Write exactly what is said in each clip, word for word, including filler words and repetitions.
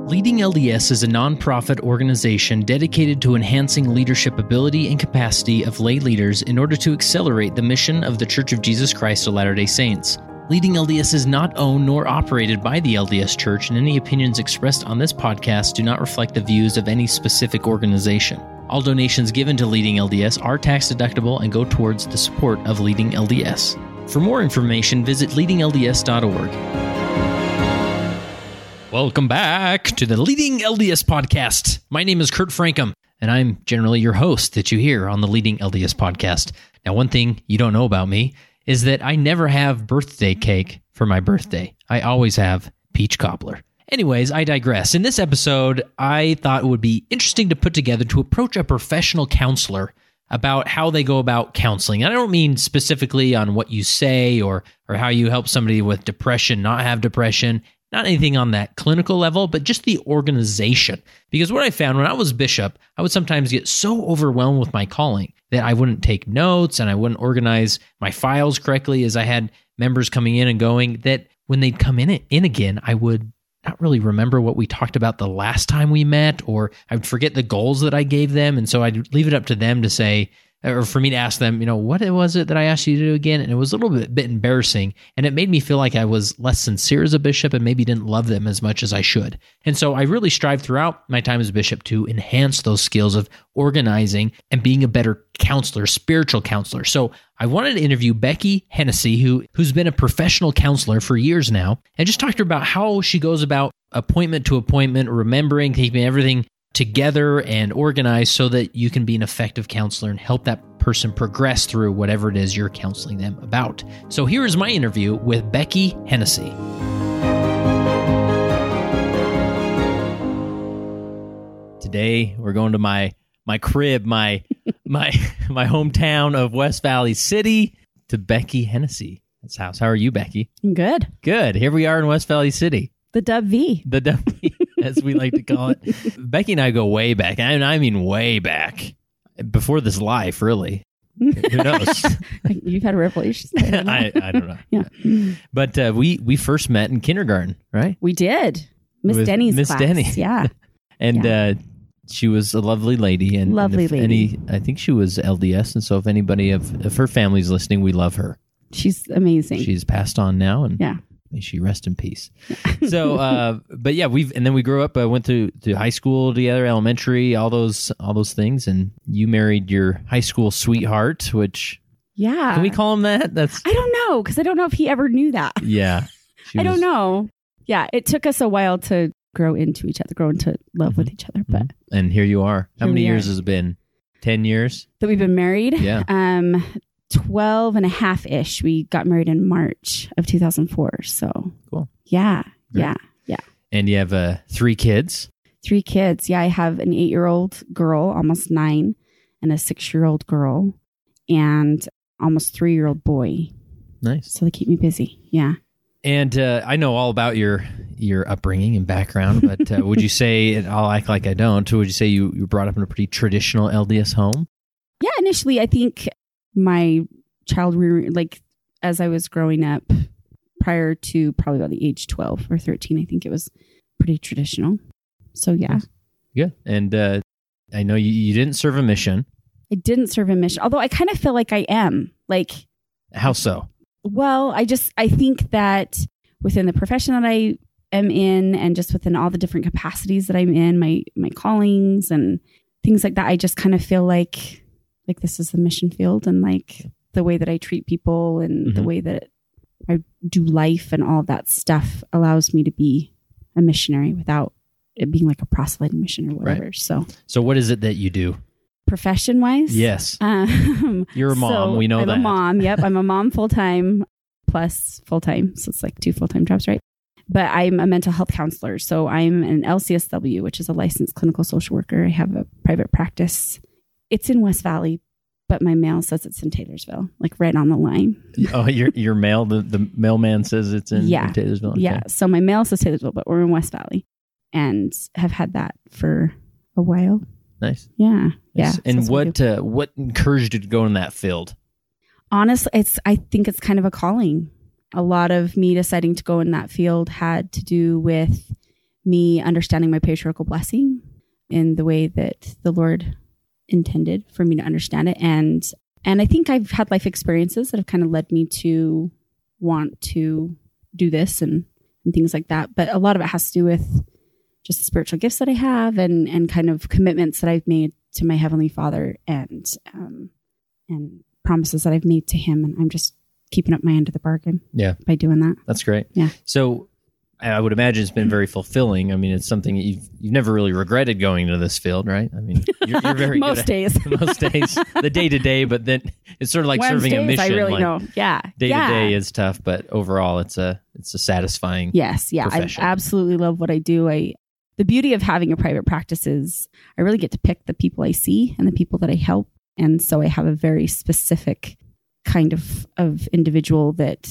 Leading L D S is a nonprofit organization dedicated to enhancing leadership ability and capacity of lay leaders in order to accelerate the mission of The Church of Jesus Christ of Latter-day Saints. Leading L D S is not owned nor operated by the L D S Church, and any opinions expressed on this podcast do not reflect the views of any specific organization. All donations given to Leading L D S are tax deductible and go towards the support of Leading L D S. For more information, visit leading L D S dot org. Welcome back to the Leading L D S podcast. My name is Kurt Frankum, and I'm generally your host that you hear on the Leading L D S podcast. Now, one thing you don't know about me is that I never have birthday cake for my birthday. I always have peach cobbler. Anyways, I digress. In this episode, I thought it would be interesting to put together to approach a professional counselor about how they go about counseling. And I don't mean specifically on what you say or or how you help somebody with depression not have depression. Not anything on that clinical level, but just the organization. Because what I found when I was bishop, I would sometimes get so overwhelmed with my calling that I wouldn't take notes and I wouldn't organize my files correctly as I had members coming in and going, that when they'd come in, in again, I would not really remember what we talked about the last time we met, or I would forget the goals that I gave them. And so I'd leave it up to them to say, or for me to ask them, you know, what was it that I asked you to do again? And it was a little bit, bit embarrassing. And it made me feel like I was less sincere as a bishop and maybe didn't love them as much as I should. And so I really strive throughout my time as a bishop to enhance those skills of organizing and being a better counselor, spiritual counselor. So I wanted to interview Becky Hennessy, who, who's been a professional counselor for years now, and just talk to her about how she goes about appointment to appointment, remembering, keeping everything together and organized so that you can be an effective counselor and help that person progress through whatever it is you're counseling them about. So here is my interview with Becky Hennessy. Today we're going to my my crib, my my my hometown of West Valley City, to Becky Hennessy. That's house. How are you, Becky? I'm good. Good. Here we are in West Valley City. The W V. The W V, as we like to call it. Becky and I go way back, and I mean way back. Before this life, really. Who knows? You've had revelations. I don't know. I, I don't know. Yeah. But uh, we, we first met in kindergarten, right? We did. Miss Denny's Miss class. Denny. Yeah. And yeah. Uh, she was a lovely lady. And, lovely and if lady. Any, I think she was L D S, and so if anybody of if her family's listening, we love her. She's amazing. She's passed on now, and yeah. may she rest in peace. So, uh, but yeah, we've and then we grew up. Uh, went to, to high school together, elementary, all those all those things. And you married your high school sweetheart, which yeah, can we call him that? That's I don't know, because I don't know if he ever knew that. Yeah, I was, don't know. Yeah, it took us a while to grow into each other, grow into love mm-hmm. with each other. But and here you are. How many years are. has it been? Ten years that we've been married. Yeah. Um. twelve and a half ish. We got married in March of two thousand four. So cool. Yeah. Great. Yeah. Yeah. And you have uh, three kids? Three kids. Yeah. I have an eight year old girl, almost nine, and a six year old girl, and almost three year old boy. Nice. So they keep me busy. Yeah. And uh, I know all about your your upbringing and background, but uh, would you say, and I'll act like I don't, would you say you, you were brought up in a pretty traditional L D S home? Yeah. Initially, I think my child, re- like as I was growing up, prior to probably about the age twelve or thirteen, I think it was pretty traditional. So yeah. Nice. Good. And uh, I know you, you didn't serve a mission. I didn't serve a mission, although I kind of feel like I am. Like, how so? Well, I just, I think that within the profession that I am in, and just within all the different capacities that I'm in, my, my callings and things like that, I just kind of feel like, like this is the mission field, and like the way that I treat people and mm-hmm. the way that I do life and all of that stuff allows me to be a missionary without it being like a proselyting mission or whatever. Right. So, so what is it that you do? Profession wise? Yes. Um, You're a mom. So we know I'm that. I'm a mom. Yep. I'm a mom full time plus full time. So it's like two full time jobs, right? But I'm a mental health counselor. So I'm an L C S W, which is a licensed clinical social worker. I have a private practice. It's in West Valley, but my mail says it's in Taylorsville, like right on the line. Oh, your your mail, the, the mailman says it's in, yeah. in Taylorsville? Okay. Yeah. So my mail says Taylorsville, but we're in West Valley and have had that for a while. Nice. Yeah. Yeah. And so what uh, what encouraged you to go in that field? Honestly, it's I think it's kind of a calling. A lot of me deciding to go in that field had to do with me understanding my patriarchal blessing in the way that the Lord intended for me to understand it. And and I think I've had life experiences that have kind of led me to want to do this and, and things like that. But a lot of it has to do with just the spiritual gifts that I have and and kind of commitments that I've made to my Heavenly Father and um, and promises that I've made to Him. And I'm just keeping up my end of the bargain yeah. by doing that. That's great. Yeah. So I would imagine it's been very fulfilling. I mean, it's something that you've you've never really regretted going into this field, right? I mean, you're, you're very most good days, at, most days, the day to day. But then it's sort of like Wednesdays, serving a mission. I really like know. Yeah, day yeah. to day is tough, but overall, it's a it's a satisfying. Yes, yeah, profession. I absolutely love what I do. I the beauty of having a private practice is I really get to pick the people I see and the people that I help, and so I have a very specific kind of of individual that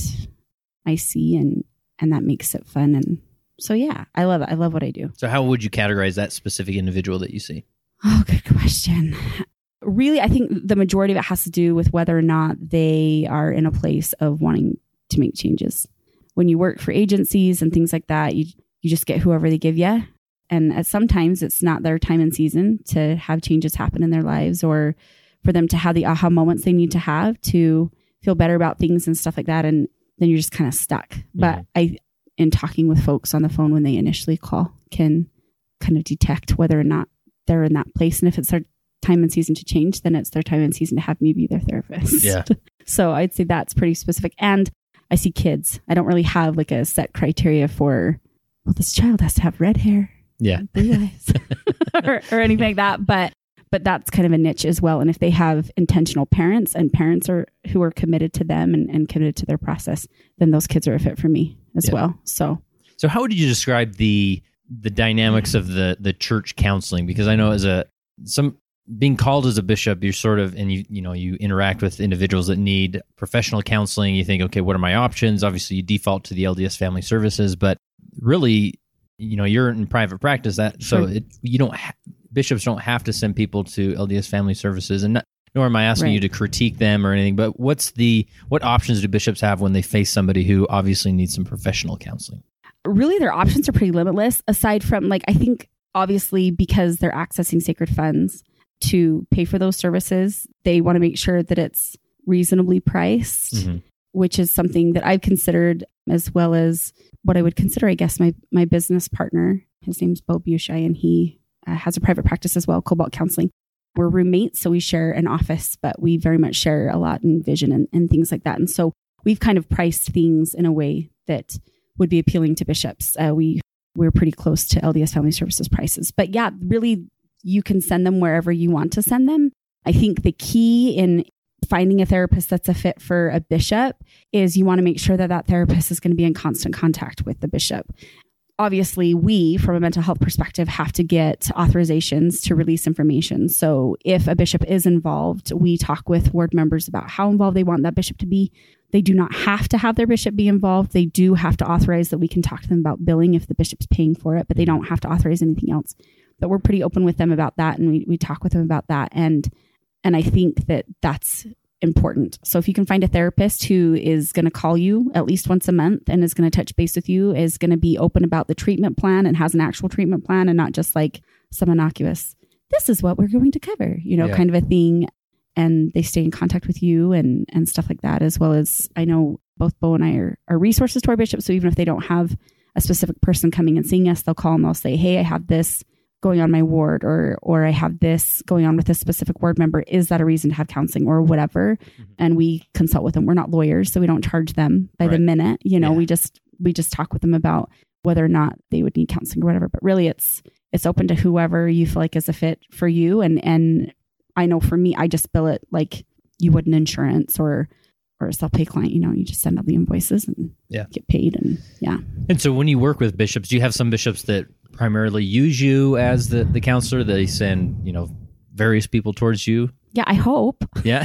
I see, and and that makes it fun. And so, yeah, I love it. I love what I do. So how would you categorize that specific individual that you see? Oh, good question. Really, I think the majority of it has to do with whether or not they are in a place of wanting to make changes. When you work for agencies and things like that, you you just get whoever they give you. And at sometimes it's not their time and season to have changes happen in their lives or for them to have the aha moments they need to have to feel better about things and stuff like that. And then you're just kind of stuck. Mm-hmm. But I... in talking with folks on the phone when they initially call can kind of detect whether or not they're in that place. And if it's their time and season to change, then it's their time and season to have me be their therapist. Yeah. So I'd say that's pretty specific. And I see kids. I don't really have like a set criteria for, well, this child has to have red hair. Yeah. Blue eyes or, or anything like that. But but that's kind of a niche as well. And if they have intentional parents and parents are who are committed to them and, and committed to their process, then those kids are a fit for me as yeah. well. So, so how would you describe the the dynamics of the the church counseling? Because I know as a some being called as a bishop, you're sort of and you you know you interact with individuals that need professional counseling. You think, okay, what are my options? Obviously, you default to the L D S Family Services, but really, you know, you're in private practice. That so Sure. it, you don't. Ha- Bishops don't have to send people to L D S Family Services, and not, nor am I asking Right. you to critique them or anything. But what's the what options do bishops have when they face somebody who obviously needs some professional counseling? really their options are pretty limitless aside from like, I think obviously because they're accessing sacred funds to pay for those services, they want to make sure that it's reasonably priced, Mm-hmm. which is something that I've considered, as well as what I would consider, I guess, my, my business partner. His name's Bo Bushai, and he uh, has a private practice as well, Cobalt Counseling. We're roommates, so we share an office, but we very much share a lot in vision and, and things like that. And so we've kind of priced things in a way that would be appealing to bishops. Uh, we, we're pretty close to L D S Family Services prices. But yeah, really, you can send them wherever you want to send them. I think the key in finding a therapist that's a fit for a bishop is you want to make sure that that therapist is going to be in constant contact with the bishop. Obviously, we, from a mental health perspective, have to get authorizations to release information. So if a bishop is involved, we talk with ward members about how involved they want that bishop to be. They do not have to have their bishop be involved. They do have to authorize that we can talk to them about billing if the bishop's paying for it, but they don't have to authorize anything else. But we're pretty open with them about that, and we, we talk with them about that. And and I think that that's important. So if you can find a therapist who is going to call you at least once a month and is going to touch base with you, is going to be open about the treatment plan and has an actual treatment plan and not just like some innocuous, this is what we're going to cover, you know, Yeah. kind of a thing. And they stay in contact with you and, and stuff like that, as well as I know both Bo and I are, are resources to our bishops. So even if they don't have a specific person coming and seeing us, they'll call and they'll say, hey, I have this going on my ward, or or I have this going on with a specific ward member. Is that a reason to have counseling or whatever? Mm-hmm. And we consult with them. We're not lawyers, so we don't charge them by Right. the minute. You know, Yeah. we just we just talk with them about whether or not they would need counseling or whatever. But really, it's it's open to whoever you feel like is a fit for you. And and I know for me, I just bill it like you would an insurance or or a self-pay client. You know, you just send out the invoices and Yeah. get paid. And yeah. And so when you work with bishops, do you have some bishops that primarily use you as the, the counselor? They send, you know, various people towards you? Yeah, I hope. Yeah.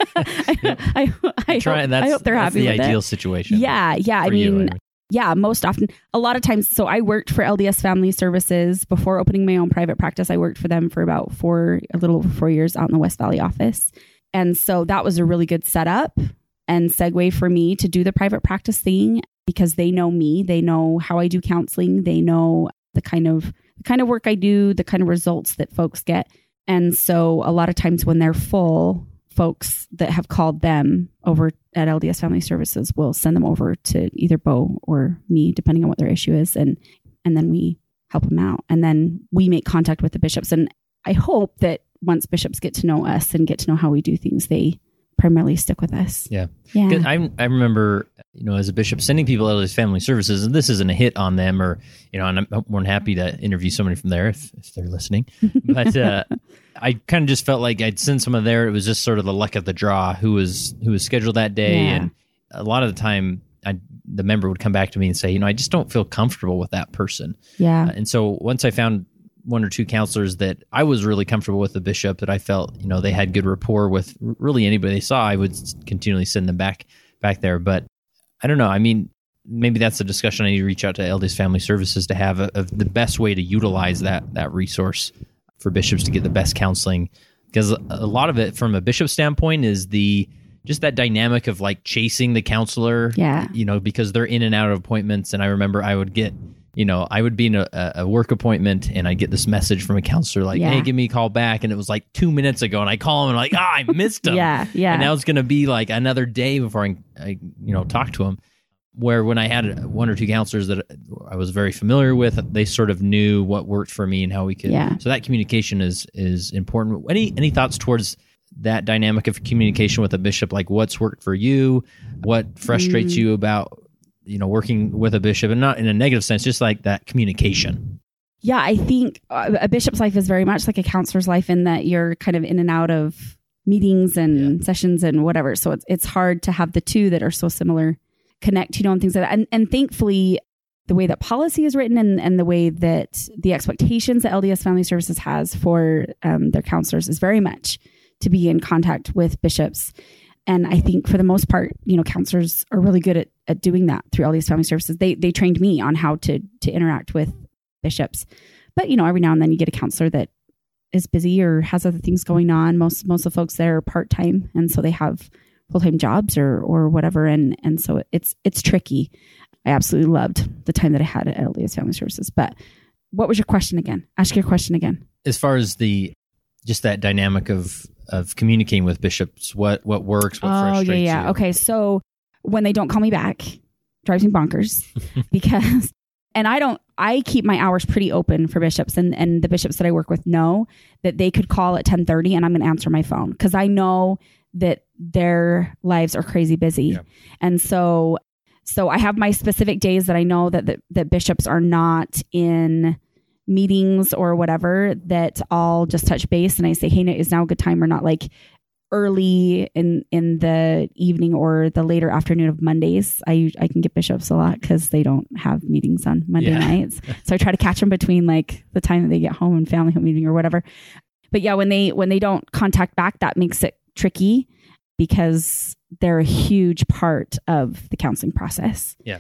I, Yeah. I, I, Try, hope, and that's, I hope they're that's happy the with ideal it. situation. Yeah, yeah. I for you, mean, anyway. yeah, most often, a lot of times. So I worked for L D S Family Services before opening my own private practice. I worked for them for about four, a little over four years out in the West Valley office. And so that was a really good setup and segue for me to do the private practice thing because they know me. They know how I do counseling. They know the kind of the kind of work I do, the kind of results that folks get. And so a lot of times when they're full, folks that have called them over at L D S Family Services will send them over to either Bo or me, depending on what their issue is. And, and then we help them out. And then we make contact with the bishops. And I hope that once bishops get to know us and get to know how we do things, they primarily stick with us. Yeah. Yeah. 'Cause I I remember, you know, as a bishop sending people out of these family services, and this isn't a hit on them, or, you know, and I'm more than happy to interview somebody from there if, if they're listening. But uh, I kind of just felt like I'd send someone there. It was just sort of the luck of the draw who was who was scheduled that day. Yeah. And a lot of the time, I the member would come back to me and say, you know, I just don't feel comfortable with that person. Yeah. Uh, and so once I found one or two counselors that I was really comfortable with, the bishop, that I felt, you know, they had good rapport with really anybody they saw, I would continually send them back back there. But I don't know. I mean, maybe that's a discussion I need to reach out to L D S Family Services to have, of the best way to utilize that that resource for bishops to get the best counseling. Because a lot of it from a bishop standpoint is the just that dynamic of like chasing the counselor, Yeah. you know, because they're in and out of appointments. And I remember I would get, you know, I would be in a, a work appointment and I'd get this message from a counselor like, Yeah. hey, give me a call back. And it was like two minutes ago. And I call him and I'm like, ah, I missed him. Yeah. Yeah. And now it's going to be like another day before I, I, you know, talk to him. Where when I had one or two counselors that I was very familiar with, they sort of knew what worked for me and how we could. Yeah. So that communication is is important. Any any thoughts towards that dynamic of communication with a bishop? Like what's worked for you? What frustrates Mm. you about, you know, working with a bishop, and not in a negative sense, just like that communication? Yeah, I think uh, a bishop's life is very much like a counselor's life in that you're kind of in and out of meetings and Yeah. sessions and whatever. So it's it's hard to have the two that are so similar connect, you know, and things like that. And, and thankfully, the way that policy is written and, and the way that the expectations that L D S Family Services has for um, their counselors is very much to be in contact with bishops. And I think for the most part, you know, counselors are really good at, at doing that through L D S Family Services. They they trained me on how to to interact with bishops. But, you know, every now and then you get a counselor that is busy or has other things going on. Most most of the folks there are part-time, and so they have full-time jobs or or whatever. And and so it's it's tricky. I absolutely loved the time that I had at L D S Family Services. But what was your question again? Ask your question again. As far as the just that dynamic of of communicating with bishops, what what works, what Oh, frustrates yeah, yeah. you? Okay, so when they don't call me back, drives me bonkers because, and I don't, I keep my hours pretty open for bishops, and, and the bishops that I work with know that they could call at ten thirty and I'm going to answer my phone because I know that their lives are crazy busy. Yeah. And so, so I have my specific days that I know that, that, that bishops are not in meetings or whatever, that I'll just touch base and I say, hey, is now a good time or not? Like early in, in the evening or the later afternoon of Mondays, I I can get bishops a lot because they don't have meetings on Monday Yeah. nights. So I try to catch them between like the time that they get home and family home meeting or whatever. But yeah, when they when they don't contact back, that makes it tricky because they're a huge part of the counseling process. Yeah.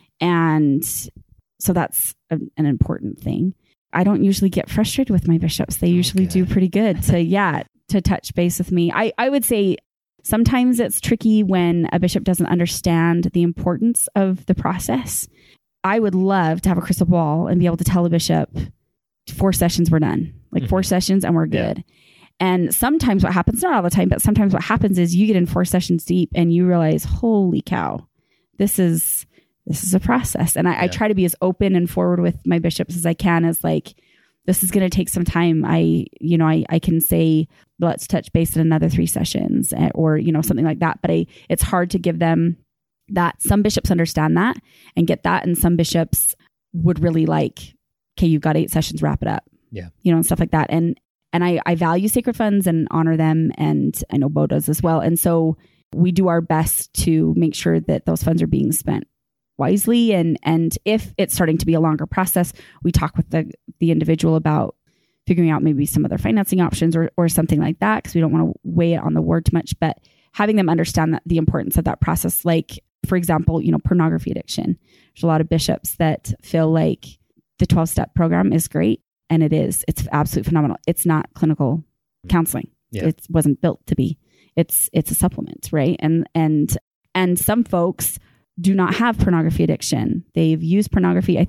And so that's a, an important thing. I don't usually get frustrated with my bishops. They usually Okay. do pretty good to, yeah, to touch base with me. I, I would say sometimes it's tricky when a bishop doesn't understand the importance of the process. I would love to have a crystal ball and be able to tell a bishop four sessions, we're done. Like four Mhm. sessions and we're Yeah. good. And sometimes what happens, not all the time, but sometimes what happens is you get in four sessions deep and you realize, holy cow, this is this is a process. And I, I Yeah. try to be as open and forward with my bishops as I can, as like, this is going to take some time. I, you know, I, I can say, let's touch base in another three sessions eh, or, you know, something like that. But I, it's hard to give them that. Some bishops understand that and get that. And some bishops would really like, okay, you've got eight sessions, wrap it up. Yeah. You know, and stuff like that. And, and I, I value sacred funds and honor them. And I know Bo does as well. And so we do our best to make sure that those funds are being spent wisely. And, and if it's starting to be a longer process, we talk with the, the individual about figuring out maybe some other financing options or, or something like that. Cause we don't want to weigh it on the ward too much, but having them understand that the importance of that process, like for example, you know, pornography addiction, there's a lot of bishops that feel like the twelve step program is great. And it is, it's absolutely phenomenal. It's not clinical counseling. Yeah. It wasn't built to be, it's, it's a supplement. Right. And, and, and some folks do not have pornography addiction. They've used pornography. I think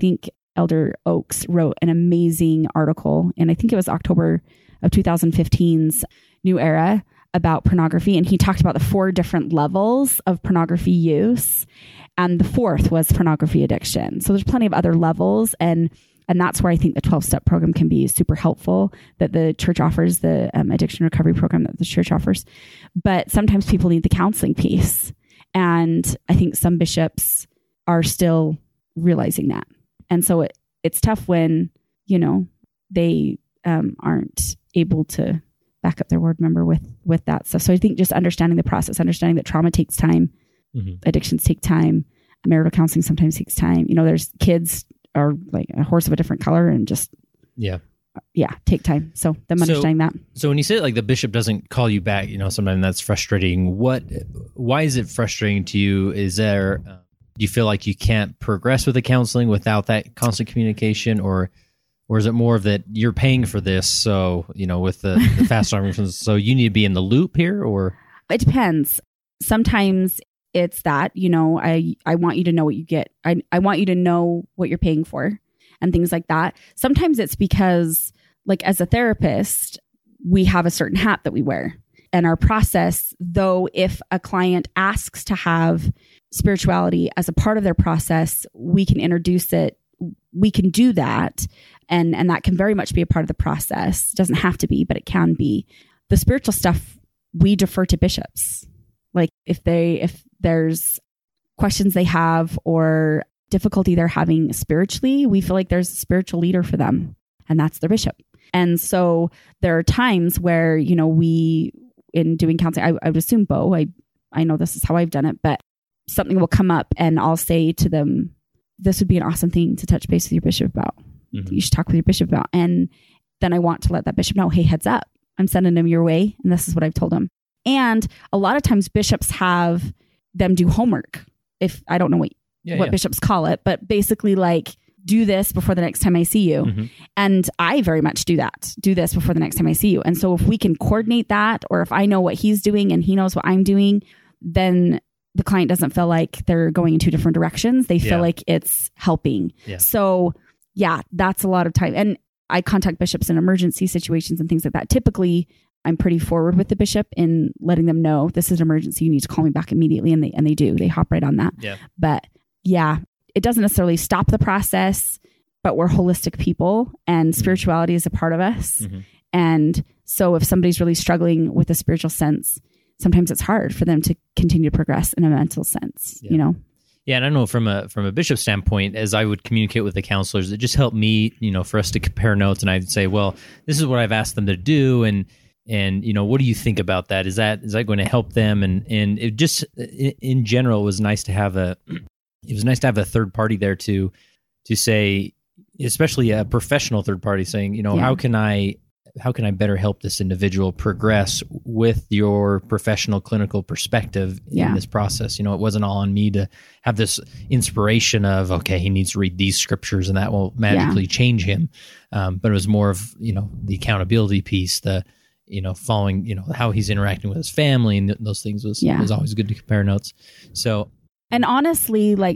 Elder Oaks wrote an amazing article, and I think it was October of twenty fifteen's New Era about pornography. And he talked about the four different levels of pornography use. And the fourth was pornography addiction. So there's plenty of other levels. And and that's where I think the twelve-step program can be super helpful that the church offers, the um, addiction recovery program that the church offers. But sometimes people need the counseling piece. And I think some bishops are still realizing that. And so it, it's tough when, you know, they um, aren't able to back up their ward member with, with that stuff. So I think just understanding the process, understanding that trauma takes time, mm-hmm. addictions take time, marital counseling sometimes takes time. You know, there's kids are like a horse of a different color and just, yeah, yeah, take time. So them so, understanding that. So when you say like the bishop doesn't call you back, you know, sometimes that's frustrating. What, why is it frustrating to you? Is there, uh, do you feel like you can't progress with the counseling without that constant communication, or, or is it more of that you're paying for this? So, you know, with the, the fast arm, so you need to be in the loop here, or? It depends. Sometimes it's that, you know, I, I want you to know what you get. I, I want you to know what you're paying for and things like that. Sometimes it's because, like, as a therapist, we have a certain hat that we wear. And our process, though, if a client asks to have spirituality as a part of their process, we can introduce it. We can do that. And, and that can very much be a part of the process. It doesn't have to be, but it can be. The spiritual stuff, we defer to bishops. Like if they, if there's questions they have or difficulty they're having spiritually, we feel like there's a spiritual leader for them, and that's their bishop. And so there are times where, you know, we, in doing counseling, I, I would assume, Bo, I, I know this is how I've done it, but something will come up and I'll say to them, this would be an awesome thing to touch base with your bishop about. Mm-hmm. You should talk with your bishop about. And then I want to let that bishop know, hey, heads up, I'm sending them your way. And this is what I've told them. And a lot of times bishops have them do homework. If I don't know what, yeah, what yeah. bishops call it, but basically like, do this before the next time I see you. Mm-hmm. And I very much do that. Do this before the next time I see you. And so if we can coordinate that, or if I know what he's doing and he knows what I'm doing, then the client doesn't feel like they're going in two different directions. They feel yeah. like it's helping. Yeah. So yeah, that's a lot of time. And I contact bishops in emergency situations and things like that. Typically, I'm pretty forward with the bishop in letting them know this is an emergency. You need to call me back immediately. And they, and they do, they hop right on that. Yeah. But yeah, it doesn't necessarily stop the process, but we're holistic people and spirituality is a part of us. Mm-hmm. And so if somebody's really struggling with a spiritual sense, sometimes it's hard for them to continue to progress in a mental sense, yeah. you know? Yeah. And I know from a, from a bishop standpoint, as I would communicate with the counselors, it just helped me, you know, for us to compare notes. And I'd say, well, this is what I've asked them to do. And, and, you know, what do you think about that? Is that, is that going to help them? And, and it just, in, in general, it was nice to have a, it was nice to have a third party there to, to say, especially a professional third party saying, you know, yeah. how can I, how can I better help this individual progress with your professional clinical perspective yeah. in this process? You know, it wasn't all on me to have this inspiration of, okay, he needs to read these scriptures and that will magically yeah. change him. Um, but it was more of, you know, the accountability piece, the, you know, following, you know, how he's interacting with his family and th- those things was, yeah. was always good to compare notes. So, and honestly, like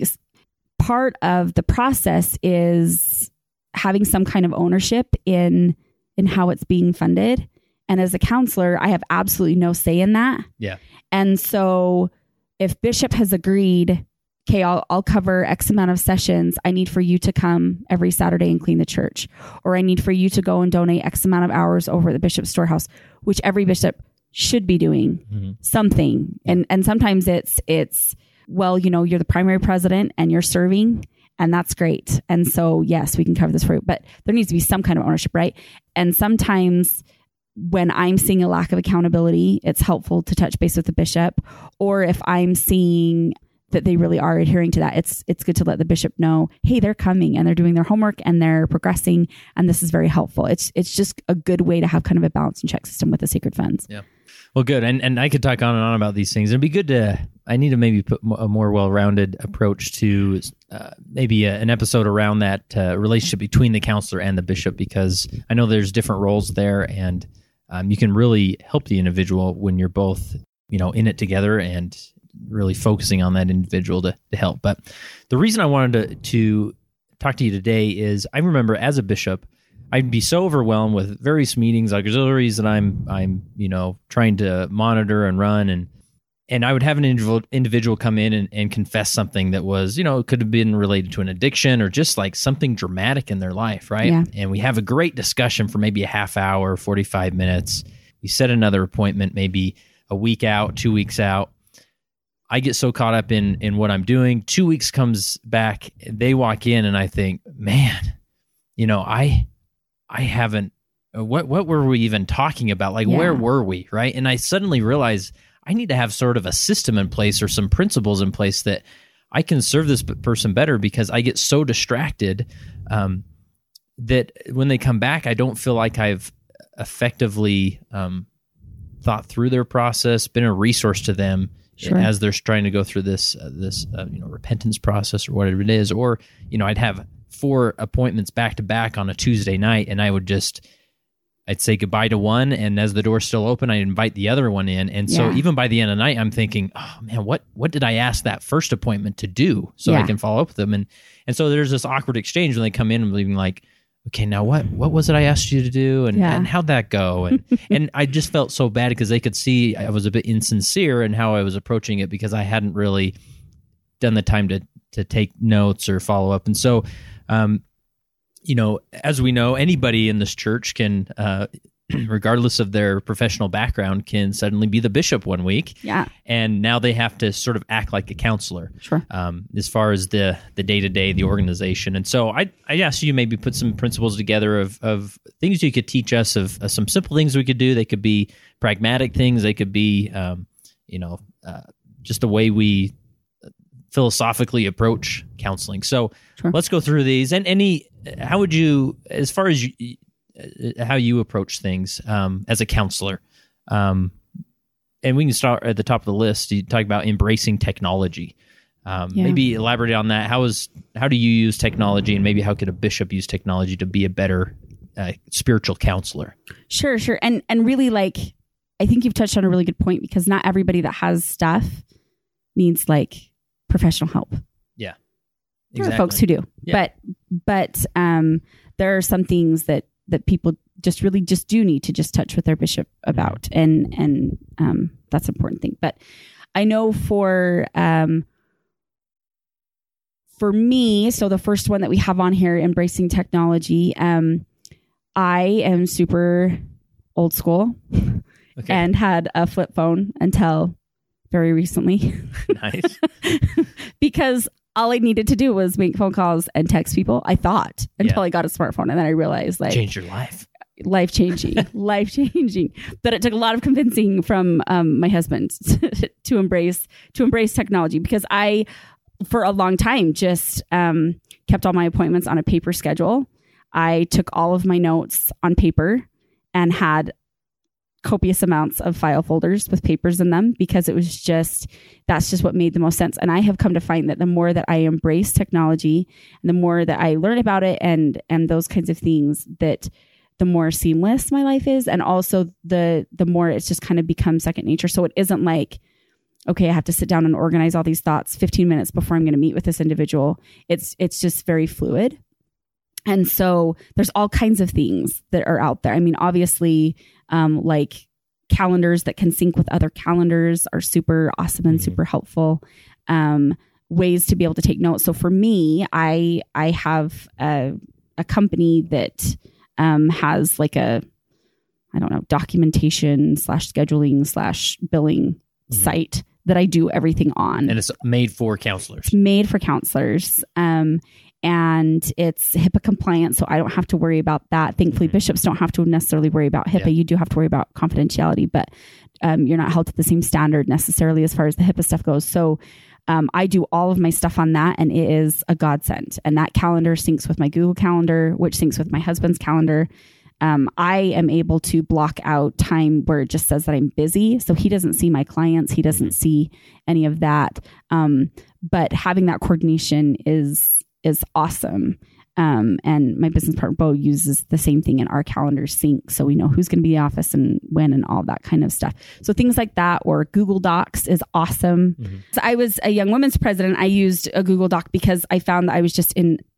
part of the process is having some kind of ownership in, in how it's being funded. And as a counselor, I have absolutely no say in that. Yeah. And so if Bishop has agreed, okay, I'll, I'll cover X amount of sessions. I need for you to come every Saturday and clean the church, or I need for you to go and donate X amount of hours over at the bishop's storehouse, which every bishop should be doing mm-hmm. something. And, and sometimes it's, it's, well, you know, you're the primary president and you're serving, and that's great. And so, yes, we can cover this for you, but there needs to be some kind of ownership, right? And sometimes when I'm seeing a lack of accountability, it's helpful to touch base with the bishop, or if I'm seeing that they really are adhering to that, it's it's good to let the bishop know, hey, they're coming and they're doing their homework and they're progressing, and this is very helpful. It's it's just a good way to have kind of a balance and check system with the sacred funds. Yeah. Well, good. And and I could talk on and on about these things. It'd be good to, I need to maybe put a more well-rounded approach to uh, maybe a, an episode around that uh, relationship between the counselor and the bishop, because I know there's different roles there, and um, you can really help the individual when you're both, you know, in it together and really focusing on that individual to, to help. But the reason I wanted to, to talk to you today is I remember as a bishop, I'd be so overwhelmed with various meetings, auxiliaries that I'm, I'm, you know, trying to monitor and run, and and I would have an individual individual come in and, and confess something that was, you know, it could have been related to an addiction or just like something dramatic in their life, right? Yeah. And we have a great discussion for maybe a half hour, forty-five minutes. We set another appointment, maybe a week out, two weeks out. I get so caught up in in what I'm doing. Two weeks comes back, they walk in, and I think, man, you know, I I haven't. What what were we even talking about? Like, Yeah. where were we, right? And I suddenly realize I need to have sort of a system in place or some principles in place that I can serve this person better, because I get so distracted um, that when they come back, I don't feel like I've effectively um, thought through their process, been a resource to them. Sure. As they're trying to go through this uh, this uh, you know repentance process or whatever it is. Or, you know, I'd have four appointments back to back on a Tuesday night, and I would just I'd say goodbye to one, and as the door's still open, I'd invite the other one in. And so Yeah. even by the end of the night, I'm thinking, oh man, what what did I ask that first appointment to do so Yeah. I can follow up with them? And and so there's this awkward exchange when they come in and being like, okay, now what what was it I asked you to do, and, Yeah. and how'd that go? And and I just felt so bad because they could see I was a bit insincere in how I was approaching it, because I hadn't really done the time to to take notes or follow up. And so, um, you know, as we know, anybody in this church can, uh, regardless of their professional background, can suddenly be the bishop one week. Yeah. And now they have to sort of act like a counselor. Sure. Um, as far as the the day to day, the organization. And so I I asked you maybe put some principles together of of things you could teach us, of, of some simple things we could do. They could be pragmatic things. They could be, um, you know, uh, just the way we philosophically approach counseling. So Sure. let's go through these. And any, how would you, as far as you, uh, how you approach things um, as a counselor, um, and we can start at the top of the list. You talk about embracing technology. Um, Yeah. Maybe elaborate on that. How is how do you use technology, and maybe how could a bishop use technology to be a better uh, spiritual counselor? Sure, sure. And and really, like, I think you've touched on a really good point, because not everybody that has stuff needs like professional help. Yeah. There Exactly. are folks who do. Yeah. But but um there are some things that that people just really just do need to just touch with their bishop about. And and um that's an important thing. But I know for um for me, so the first one that we have on here, embracing technology, um I am super old school. Okay. And had a flip phone until very recently. Nice. Because all I needed to do was make phone calls and text people, I thought, until Yeah. I got a smartphone. And then I realized, like, Change your life. life changing, life changing. But it took a lot of convincing from um, my husband to embrace to embrace technology, because I, for a long time, just um, kept all my appointments on a paper schedule. I took all of my notes on paper and had copious amounts of file folders with papers in them, because it was just, that's just what made the most sense. And I have come to find that the more that I embrace technology and the more that I learn about it and, and those kinds of things, that the more seamless my life is. And also the, the more it's just kind of become second nature. So it isn't like, okay, I have to sit down and organize all these thoughts fifteen minutes before I'm going to meet with this individual. It's, it's just very fluid. And so there's all kinds of things that are out there. I mean, obviously, um, like calendars that can sync with other calendars are super awesome and Mhm. super helpful. Um, ways to be able to take notes. So for me, I I have a, a company that um, has like a, I don't know, documentation slash scheduling slash billing Mhm. site that I do everything on. And it's made for counselors. It's made for counselors. Um, and it's HIPAA compliant, so I don't have to worry about that. Thankfully, Mhm. bishops don't have to necessarily worry about HIPAA. Yeah. You do have to worry about confidentiality, but um, you're not held to the same standard necessarily as far as the HIPAA stuff goes. So um, I do all of my stuff on that, and it is a godsend. And that calendar syncs with my Google Calendar, which syncs with my husband's calendar. Um, I am able to block out time where it just says that I'm busy. So he doesn't see my clients. He doesn't see any of that. Um, but having that coordination is, is awesome. Um, and my business partner, Bo, uses the same thing in our calendar sync. So we know who's going to be in the office and when and all that kind of stuff. So things like that, or Google Docs is awesome. Mhm. So I was a young women's president. I used a Google Doc because I found that I was just in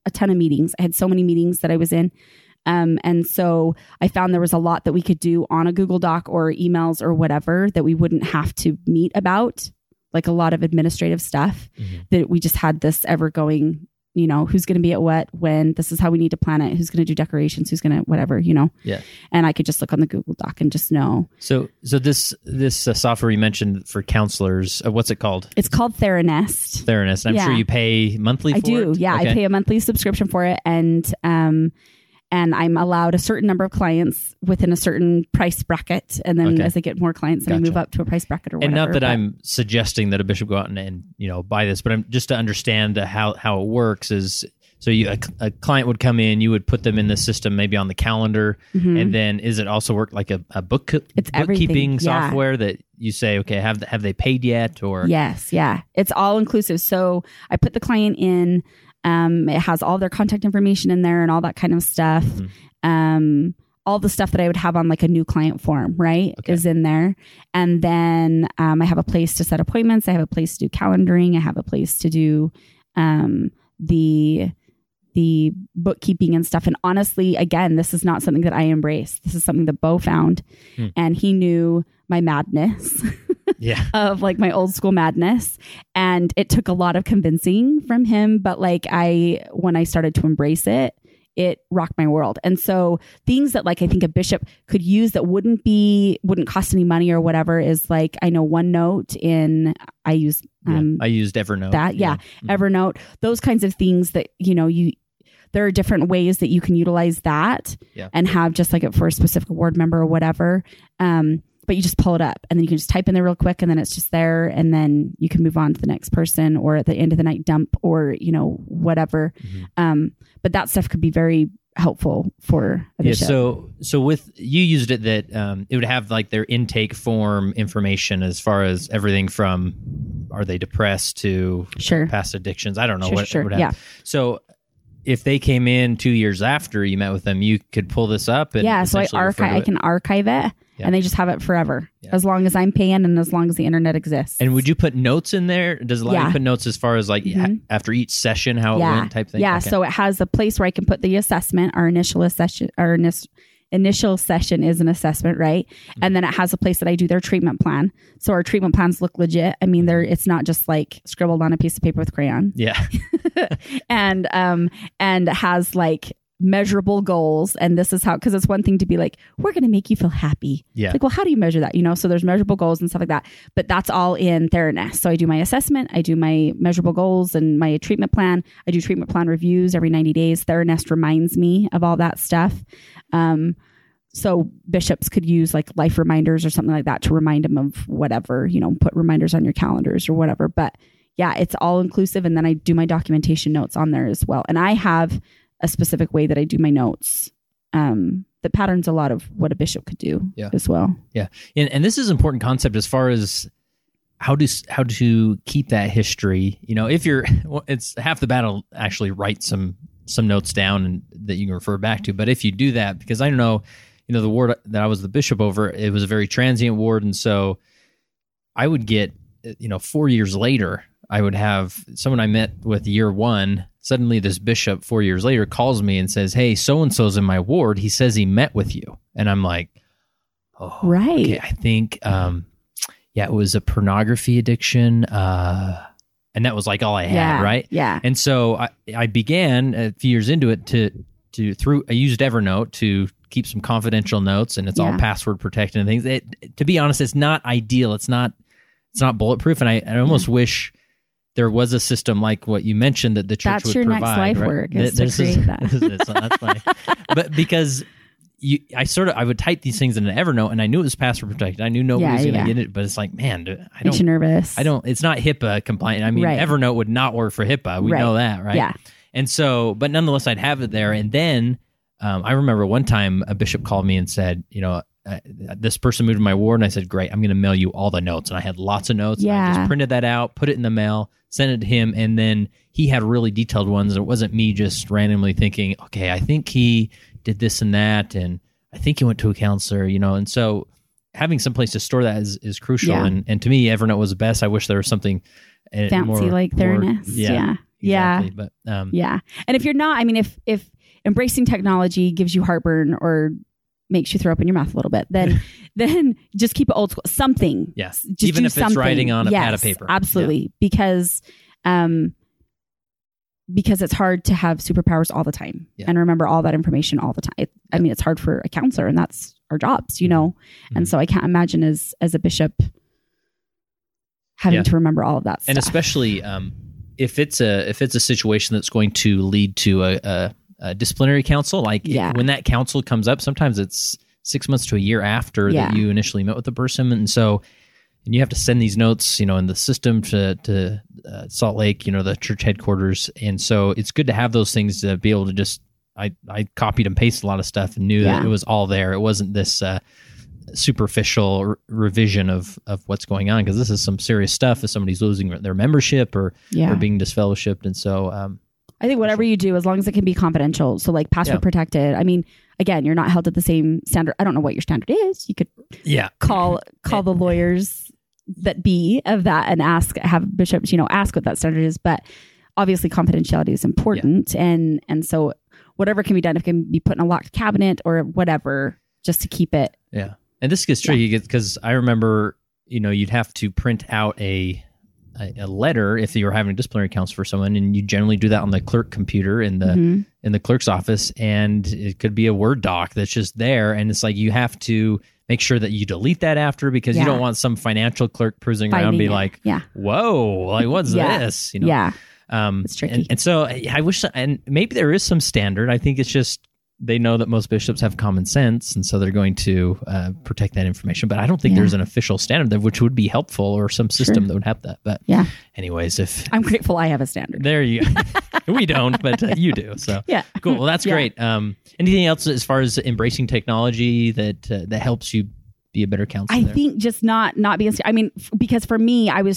a ton of meetings. I had so many meetings that I was in. Um, and so I found there was a lot that we could do on a Google Doc or emails or whatever that we wouldn't have to meet about, like a lot of administrative stuff mm-hmm. that we just had this ever going, you know, who's going to be at what, when, this is how we need to plan it, who's going to do decorations, who's going to whatever, you know? Yeah. And I could just look on the Google Doc and just know. So, so this, this uh, software you mentioned for counselors, uh, what's it called? It's called Theranest. Theranest. I'm yeah. sure you pay monthly for I do. it? Yeah. Okay. I pay a monthly subscription for it. And, um, and I'm allowed a certain number of clients within a certain price bracket. And then okay. as I get more clients, then gotcha. I move up to a price bracket or whatever. And not that but, I'm suggesting that a bishop go out and, and, you know, buy this, but I'm just to understand how, how it works is, so you, a, a client would come in, you would put them in the system, maybe on the calendar. Mm-hmm. And then is it also work like a, a book, it's bookkeeping yeah. software that you say, okay, have, have they paid yet? Or yes. Yeah. It's all inclusive. So I put the client in, Um, it has all their contact information in there and all that kind of stuff. Mm-hmm. Um, all the stuff that I would have on like a new client form, right, okay. is in there. And then um, I have a place to set appointments. I have a place to do calendaring. I have a place to do um, the the bookkeeping and stuff. And honestly, again, this is not something that I embrace. This is something that Bo found. Hmm. And he knew my madness. Yeah. of like my old school madness. And it took a lot of convincing from him. But like I, when I started to embrace it, it rocked my world. And so things that like, I think a bishop could use that wouldn't be, wouldn't cost any money or whatever is like, I know OneNote in, I use, um, yeah, I used Evernote. That, yeah. yeah. Mm-hmm. Evernote, those kinds of things that, you know, you, there are different ways that you can utilize that yeah. and have just like it for a specific ward member or whatever. Um, But you just pull it up and then you can just type in there real quick and then it's just there and then you can move on to the next person or at the end of the night dump or, you know, whatever. Mm-hmm. Um, but that stuff could be very helpful for a bishop. Yeah, so so with you used it that um, it would have like their intake form information as far as everything from are they depressed to sure. past addictions. I don't know sure, what sure. it would have. Yeah. So if they came in two years after you met with them, you could pull this up. And yeah, so I archive. I can archive it. Yeah. And they just have it forever, yeah. as long as I'm paying and as long as the internet exists. And would you put notes in there? Does it allow yeah. you to put notes as far as like mm-hmm. ha- after each session, how yeah. it went type thing? Yeah, okay. so it has a place where I can put the assessment. Our initial session, our initial initial session is an assessment, right? Mm-hmm. And then it has a place that I do their treatment plan. So our treatment plans look legit. I mean, they're it's not just like scribbled on a piece of paper with crayon. Yeah. and um and has like measurable goals. And this is how, because it's one thing to be like, we're going to make you feel happy. Yeah. Like, well, how do you measure that? You know, so there's measurable goals and stuff like that. But that's all in Theranest. So I do my assessment, I do my measurable goals and my treatment plan. I do treatment plan reviews every ninety days. Theranest reminds me of all that stuff. Um, so bishops could use like life reminders or something like that to remind them of whatever, you know, put reminders on your calendars or whatever. But yeah, it's all inclusive. And then I do my documentation notes on there as well. And I have a specific way that I do my notes um, that patterns a lot of what a bishop could do yeah. as well. Yeah. And, and this is an important concept as far as how to, how to keep that history. You know, if you're, well, it's half the battle actually write some, some notes down and that you can refer back to. But if you do that, because I don't know, you know, the ward that I was the bishop over, it was a very transient ward. And so I would get, you know, four years later, I would have someone I met with year one. Suddenly this bishop four years later calls me and says, hey, so-and-so's in my ward. He says he met with you. And I'm like, oh, right. Okay, I think, um, yeah, it was a pornography addiction. Uh, and that was like all I had, yeah, right? Yeah. And so I, I began a few years into it to, to through, I used Evernote to keep some confidential notes and it's yeah. all password protected and things. It, to be honest, it's not ideal. It's not, it's not bulletproof. And I, I almost yeah. wish there was a system like what you mentioned that the church that's would your provide. Next life right? work is this to create is, that. This is, so that's funny. But because you, I sort of, I would type these things in an Evernote and I knew it was password protected. I knew nobody yeah, was going to yeah. get it, but it's like, man, I don't, Makes you nervous. I don't, it's not HIPAA compliant. I mean, right. Evernote would not work for HIPAA. We right. know that, right? Yeah. And so, but nonetheless, I'd have it there. And then um, I remember one time a bishop called me and said, you know, Uh, this person moved to my ward and I said, great, I'm going to mail you all the notes. And I had lots of notes. Yeah. And I just printed that out, put it in the mail, sent it to him. And then he had really detailed ones. It wasn't me just randomly thinking, okay, I think he did this and that. And I think he went to a counselor, you know? And so having some place to store that is, is crucial. Yeah. And, and to me, Evernote was the best. I wish there was something uh, fancy more, like more, Theranest. yeah, Yeah. Yeah. But um, yeah. And if you're not, I mean, if if embracing technology gives you heartburn or makes you throw up in your mouth a little bit, then then just keep it old school. Something. Yes. Just Even do if something. it's writing on a yes, pad of paper. Absolutely. Yeah. Because um because it's hard to have superpowers all the time yeah. and remember all that information all the time. It, yeah. I mean, it's hard for a counselor, and that's our jobs, you know? Mm-hmm. And so I can't imagine as as a bishop having yeah. to remember all of that stuff. And especially um, if it's a if it's a situation that's going to lead to a, a, a disciplinary counsel, like yeah. it, when that counsel comes up, sometimes it's six months to a year after yeah. that you initially met with the person. And so and you have to send these notes, you know, in the system to to uh, Salt Lake, you know, the church headquarters. And so it's good to have those things to be able to just, I, I copied and pasted a lot of stuff and knew yeah. that it was all there. It wasn't this uh, superficial re- revision of, of what's going on, because this is some serious stuff if somebody's losing their membership or, yeah. or being disfellowshipped. And so um, I think whatever you do, as long as it can be confidential, so like password yeah. protected. I mean, again, you're not held to the same standard. I don't know what your standard is. You could yeah. call call the lawyers that be of that and ask, have bishops, you know, ask what that standard is. But obviously confidentiality is important. Yeah. And and so whatever can be done, if it can be put in a locked cabinet or whatever, just to keep it. Yeah. And this gets tricky because yeah. I remember, you know, you'd have to print out a a letter if you were having a disciplinary counsel for someone, and you generally do that on the clerk computer in the mm-hmm. in the clerk's office, and it could be a Word doc that's just there, and it's like you have to make sure that you delete that after, because yeah. you don't want some financial clerk cruising Finding around and be it. like, yeah. whoa, like what's yeah. this? You know? Yeah, um, it's tricky. And, and so I, I wish, and maybe there is some standard. I think it's just they know that most bishops have common sense, and so they're going to uh, protect that information. But I don't think yeah. there's an official standard that, which would be helpful, or some system sure. that would have that. But yeah. anyways, if I'm grateful I have a standard. There you go. We don't, but uh, you do. So yeah, cool. Well, that's yeah. great. Um, anything else as far as embracing technology that uh, that helps you be a better counselor? I there? think just not not being. I mean, f- because for me, I was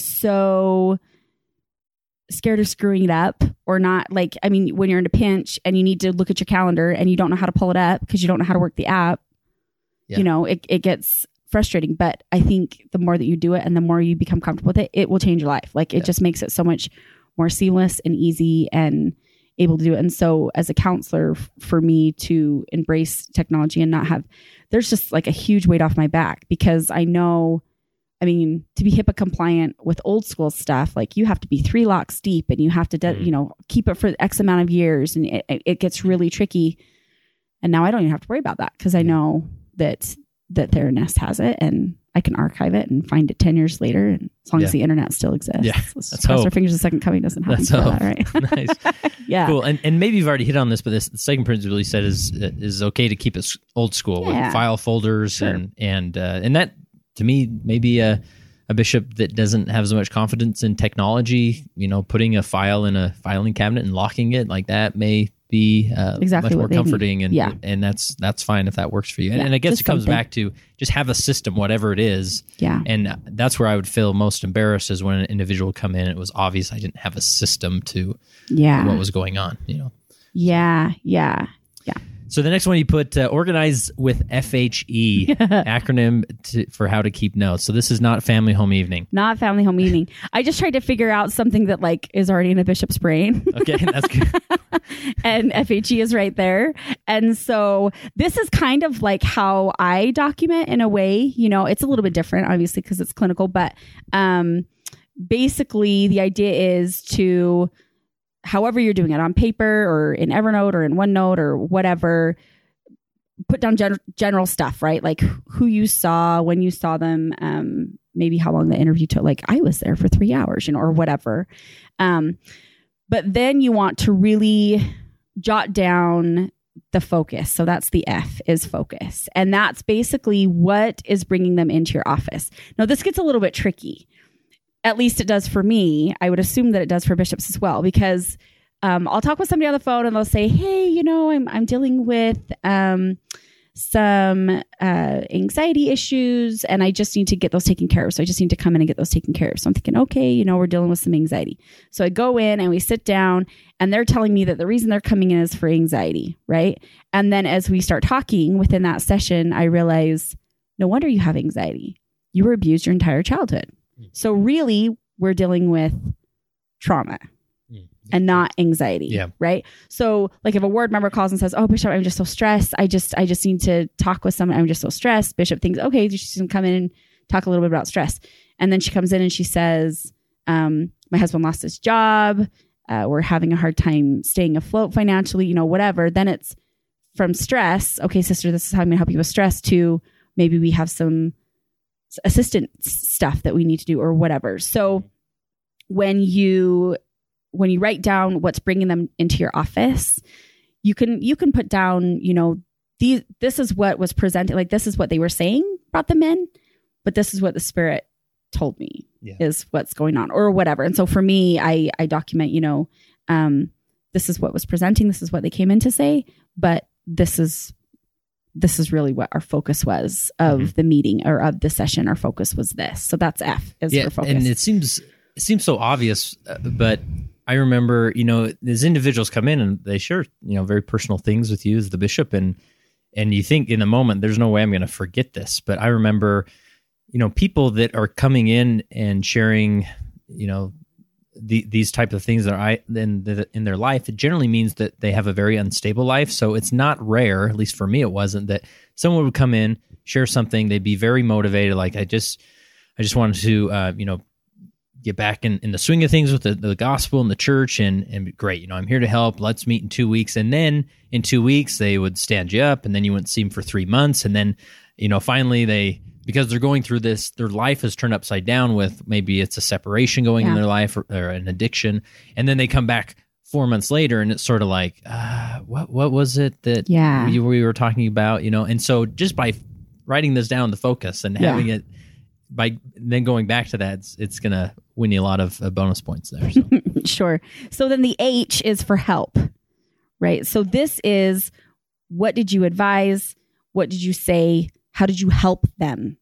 so scared of screwing it up or not. Like, I mean, when you're in a pinch and you need to look at your calendar and you don't know how to pull it up because you don't know how to work the app, yeah. you know, it, it gets frustrating. But I think the more that you do it and the more you become comfortable with it, it will change your life. Like, it yeah. just makes it so much more seamless and easy and able to do it. And so as a counselor, f- for me to embrace technology and not have, there's just like a huge weight off my back, because I know, I mean, to be HIPAA compliant with old school stuff, like you have to be three locks deep and you have to, de- mm. you know, keep it for X amount of years, and it, it gets really tricky. And now I don't even have to worry about that, because I know that that Theranos has it, and I can archive it and find it ten years later, and as long yeah. as the internet still exists. Yeah, let's that's cross hope. our fingers the second coming doesn't happen. That's hope. That, right? Nice. Yeah. Cool. And and maybe you've already hit on this, but this the second principle you said is is okay to keep it old school yeah. with file folders sure. and and uh, and that to me maybe a a bishop that doesn't have as much confidence in technology, you know, putting a file in a filing cabinet and locking it like that may be uh, exactly much more comforting, need. and yeah. and that's that's fine if that works for you. And, yeah, and I guess it comes something. back to just have a system, whatever it is. Yeah. And that's where I would feel most embarrassed, is when an individual would come in and it was obvious I didn't have a system to yeah. what was going on, you know. Yeah, yeah, yeah. So the next one you put uh, organize with F H E, acronym to, for how to keep notes. So this is not family home evening. Not family home evening. I just tried to figure out something that like is already in a bishop's brain. Okay, that's good. And F H E is right there. And so this is kind of like how I document in a way. You know, it's a little bit different, obviously, because it's clinical. But um, basically, the idea is to, however you're doing it, on paper or in Evernote or in OneNote or whatever, put down gen- general stuff, right? Like who you saw, when you saw them, um, maybe how long the interview took. Like I was there for three hours, you know, or whatever. Um, but then you want to really jot down the focus. So that's the F, is focus. And that's basically what is bringing them into your office. Now, this gets a little bit tricky. At least it does for me. I would assume that it does for bishops as well, because um, I'll talk with somebody on the phone and they'll say, hey, you know, I'm I'm dealing with um, some uh, anxiety issues and I just need to get those taken care of. So I just need to come in and get those taken care of. So I'm thinking, okay, you know, we're dealing with some anxiety. So I go in and we sit down and they're telling me that the reason they're coming in is for anxiety, right? And then as we start talking within that session, I realize, no wonder you have anxiety. You were abused your entire childhood. So really, we're dealing with trauma. Yeah. and not anxiety. Yeah. Right. So like if a ward member calls and says, oh, Bishop, I'm just so stressed. I just, I just need to talk with someone. I'm just so stressed. Bishop thinks, okay, she's going to come in and talk a little bit about stress. And then she comes in and she says, um, my husband lost his job. Uh, we're having a hard time staying afloat financially, you know, whatever. Then it's from stress. Okay, sister, this is how I'm going to help you with stress, to maybe we have some assistance stuff that we need to do or whatever. So when you, when you write down what's bringing them into your office, you can, you can put down, you know, these, this is what was presented. Like, this is what they were saying brought them in, but this is what the Spirit told me yeah. is what's going on or whatever. And so for me, I, I document, you know, um, this is what was presenting. This is what they came in to say, but this is, this is really what our focus was of mm-hmm. the meeting or of the session. Our focus was this. So that's F is yeah, for focus. And it seems, it seems so obvious, uh, but I remember, you know, as individuals come in and they share, you know, very personal things with you as the bishop, and, and you think in the moment, there's no way I'm going to forget this. But I remember, you know, people that are coming in and sharing, you know, the, these type of things that I in the, in their life, it generally means that they have a very unstable life. So it's not rare, at least for me, it wasn't, that someone would come in, share something, they'd be very motivated. Like, I just, I just wanted to, uh, you know, get back in, in the swing of things with the, the gospel and the church, and, and great, you know, I'm here to help. Let's meet in two weeks. And then in two weeks, they would stand you up, and then you wouldn't see them for three months. And then, you know, finally they, because they're going through this, their life is turned upside down with maybe it's a separation going yeah. in their life, or, or an addiction. And then they come back four months later and it's sort of like, uh, what what was it that yeah. we, we were talking about, you know? And so just by writing this down, the focus, and having yeah. it, by then going back to that, it's, it's going to win you a lot of uh, bonus points there. So. Sure. So then the H is for help, right? So this is, what did you advise? What did you say? How did you help them?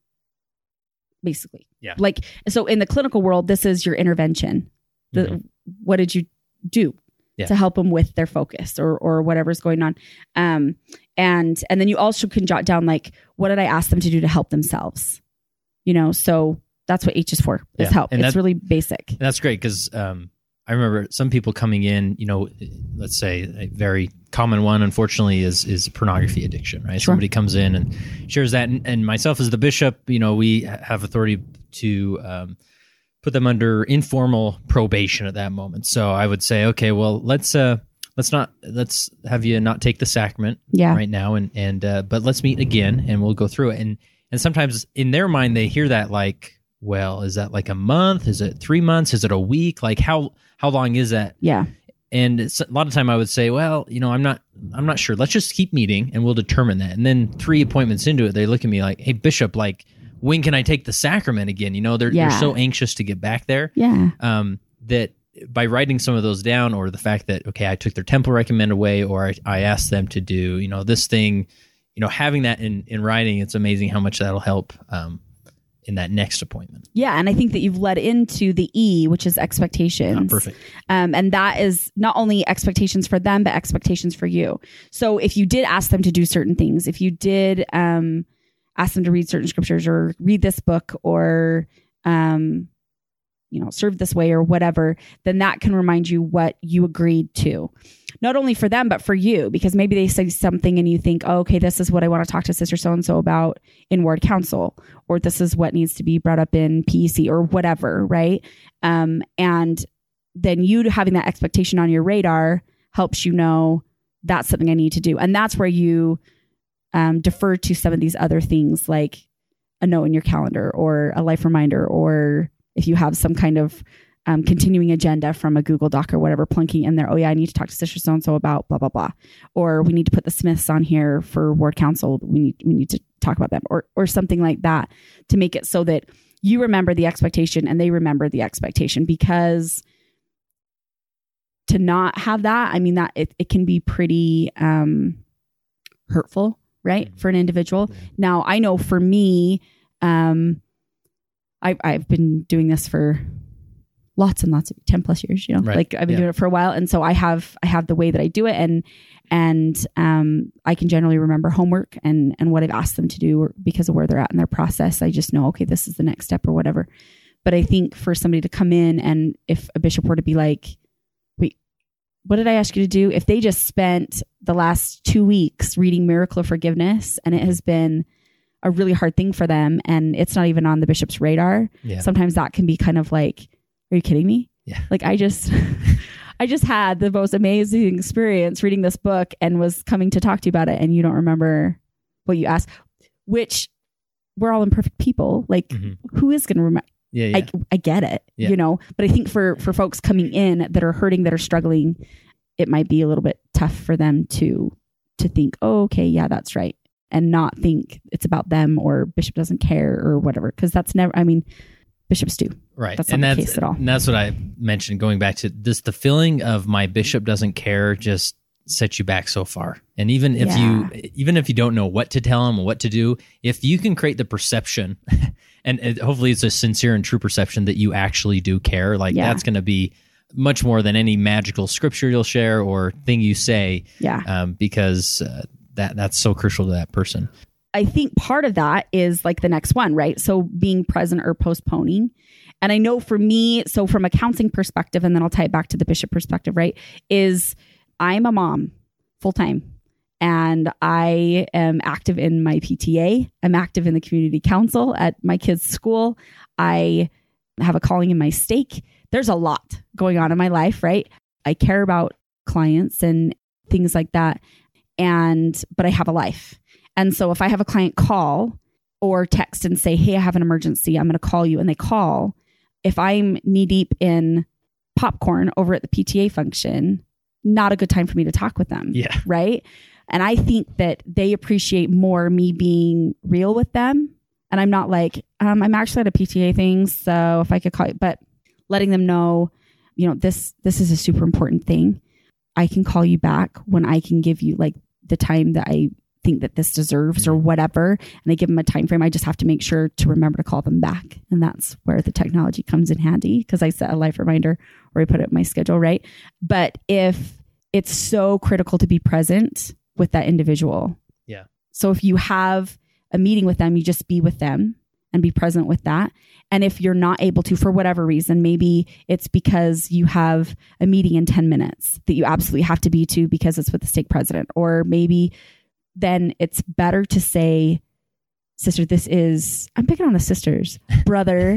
Basically. Yeah. Like, so in the clinical world, this is your intervention. The, mm-hmm. What did you do yeah. to help them with their focus or, or whatever's going on? Um, and, and then you also can jot down, like, what did I ask them to do to help themselves? You know, so that's what H is for, is yeah. help. And it's really basic. That's great. Cause, um, I remember some people coming in, you know, let's say a very common one, unfortunately, is is pornography addiction, right? Sure. Somebody comes in and shares that. And, and myself as the bishop, you know, we have authority to um, put them under informal probation at that moment. So I would say, okay, well, let's uh, let's not let's have you not take the sacrament yeah. right now, and and uh, but let's meet again and we'll go through it. And and sometimes in their mind they hear that like, well, is that like a month? Is it three months? Is it a week? Like how how long is that? Yeah. And it's, a lot of time I would say, well, you know, I'm not I'm not sure. Let's just keep meeting and we'll determine that. And then three appointments into it, they look at me like, hey, Bishop, like, when can I take the sacrament again? You know, they're yeah. they're so anxious to get back there. Yeah. Um, that by writing some of those down, or the fact that, okay, I took their temple recommend away, or I, I asked them to do, you know, this thing, you know, having that in, in writing, it's amazing how much that'll help um, in that next appointment. Yeah. And I think that you've led into the E, which is expectations. Oh, perfect. Um, and that is not only expectations for them, but expectations for you. So if you did ask them to do certain things, if you did um, ask them to read certain scriptures or read this book or, um, you know, serve this way or whatever, then that can remind you what you agreed to. Not only for them, but for you, because maybe they say something and you think, oh, okay, this is what I want to talk to Sister So-and-so about in ward council, or this is what needs to be brought up in P E C or whatever, right? Um, and then you having that expectation on your radar helps you know that's something I need to do. And that's where you um, defer to some of these other things, like a note in your calendar or a life reminder, or if you have some kind of um, continuing agenda from a Google Doc or whatever, plunking in there, oh yeah, I need to talk to Sister So-and-so about blah, blah, blah. Or we need to put the Smiths on here for ward council. We need, we need to talk about them, or, or something like that, to make it so that you remember the expectation and they remember the expectation. Because to not have that, I mean, that it, it can be pretty um, hurtful, right? Mm-hmm. For an individual. Yeah. Now I know for me, um, I've, I've been doing this for lots and lots of ten plus years, you know, right. like I've been yeah. doing it for a while. And so I have, I have the way that I do it, and, and, um, I can generally remember homework and, and what I've asked them to do because of where they're at in their process. I just know, okay, this is the next step or whatever. But I think for somebody to come in, and if a bishop were to be like, wait, what did I ask you to do? If they just spent the last two weeks reading Miracle of Forgiveness, and it has been a really hard thing for them, and it's not even on the bishop's radar. Yeah. Sometimes that can be kind of like, are you kidding me? Yeah. Like I just, I just had the most amazing experience reading this book and was coming to talk to you about it, and you don't remember what you asked, which we're all imperfect people. Like mm-hmm. who is going to remember? Yeah, yeah. I, I get it, yeah. you know, but I think for, for folks coming in that are hurting, that are struggling, it might be a little bit tough for them to, to think, oh, okay, yeah, that's right. And not think it's about them or bishop doesn't care or whatever. Cause that's never, I mean, bishops do. Right. That's and not that's, the case at all. And that's what I mentioned going back to this, the feeling of my bishop doesn't care just sets you back so far. And even if Yeah. you, even if you don't know what to tell them or what to do, if you can create the perception and it, hopefully it's a sincere and true perception that you actually do care, like Yeah. that's going to be much more than any magical scripture you'll share or thing you say. Yeah. Um, because uh, that that's so crucial to that person. I think part of that is like the next one, right? So being present or postponing. And I know for me, so from a counseling perspective, and then I'll tie it back to the bishop perspective, right? Is I'm a mom full time and I am active in my P T A. I'm active in the community council at my kids' school. I have a calling in my stake. There's a lot going on in my life, right? I care about clients and things like that. And, but I have a life. And so if I have a client call or text and say, hey, I have an emergency, I'm going to call you. And they call, if I'm knee deep in popcorn over at the P T A function, not a good time for me to talk with them. Yeah. Right. And I think that they appreciate more me being real with them. And I'm not like, um, I'm actually at a P T A thing. So if I could call you, but letting them know, you know, this, this is a super important thing. I can call you back when I can give you like the time that I think that this deserves or whatever. And I give them a time frame. I just have to make sure to remember to call them back. And that's where the technology comes in handy because I set a life reminder or I put it in my schedule, right? But if it's so critical to be present with that individual. Yeah. So if you have a meeting with them, you just be with them and be present with that. And if you're not able to, for whatever reason, maybe it's because you have a meeting in ten minutes that you absolutely have to be to because it's with the stake president, or maybe then it's better to say, sister, this is, I'm picking on the sisters, brother,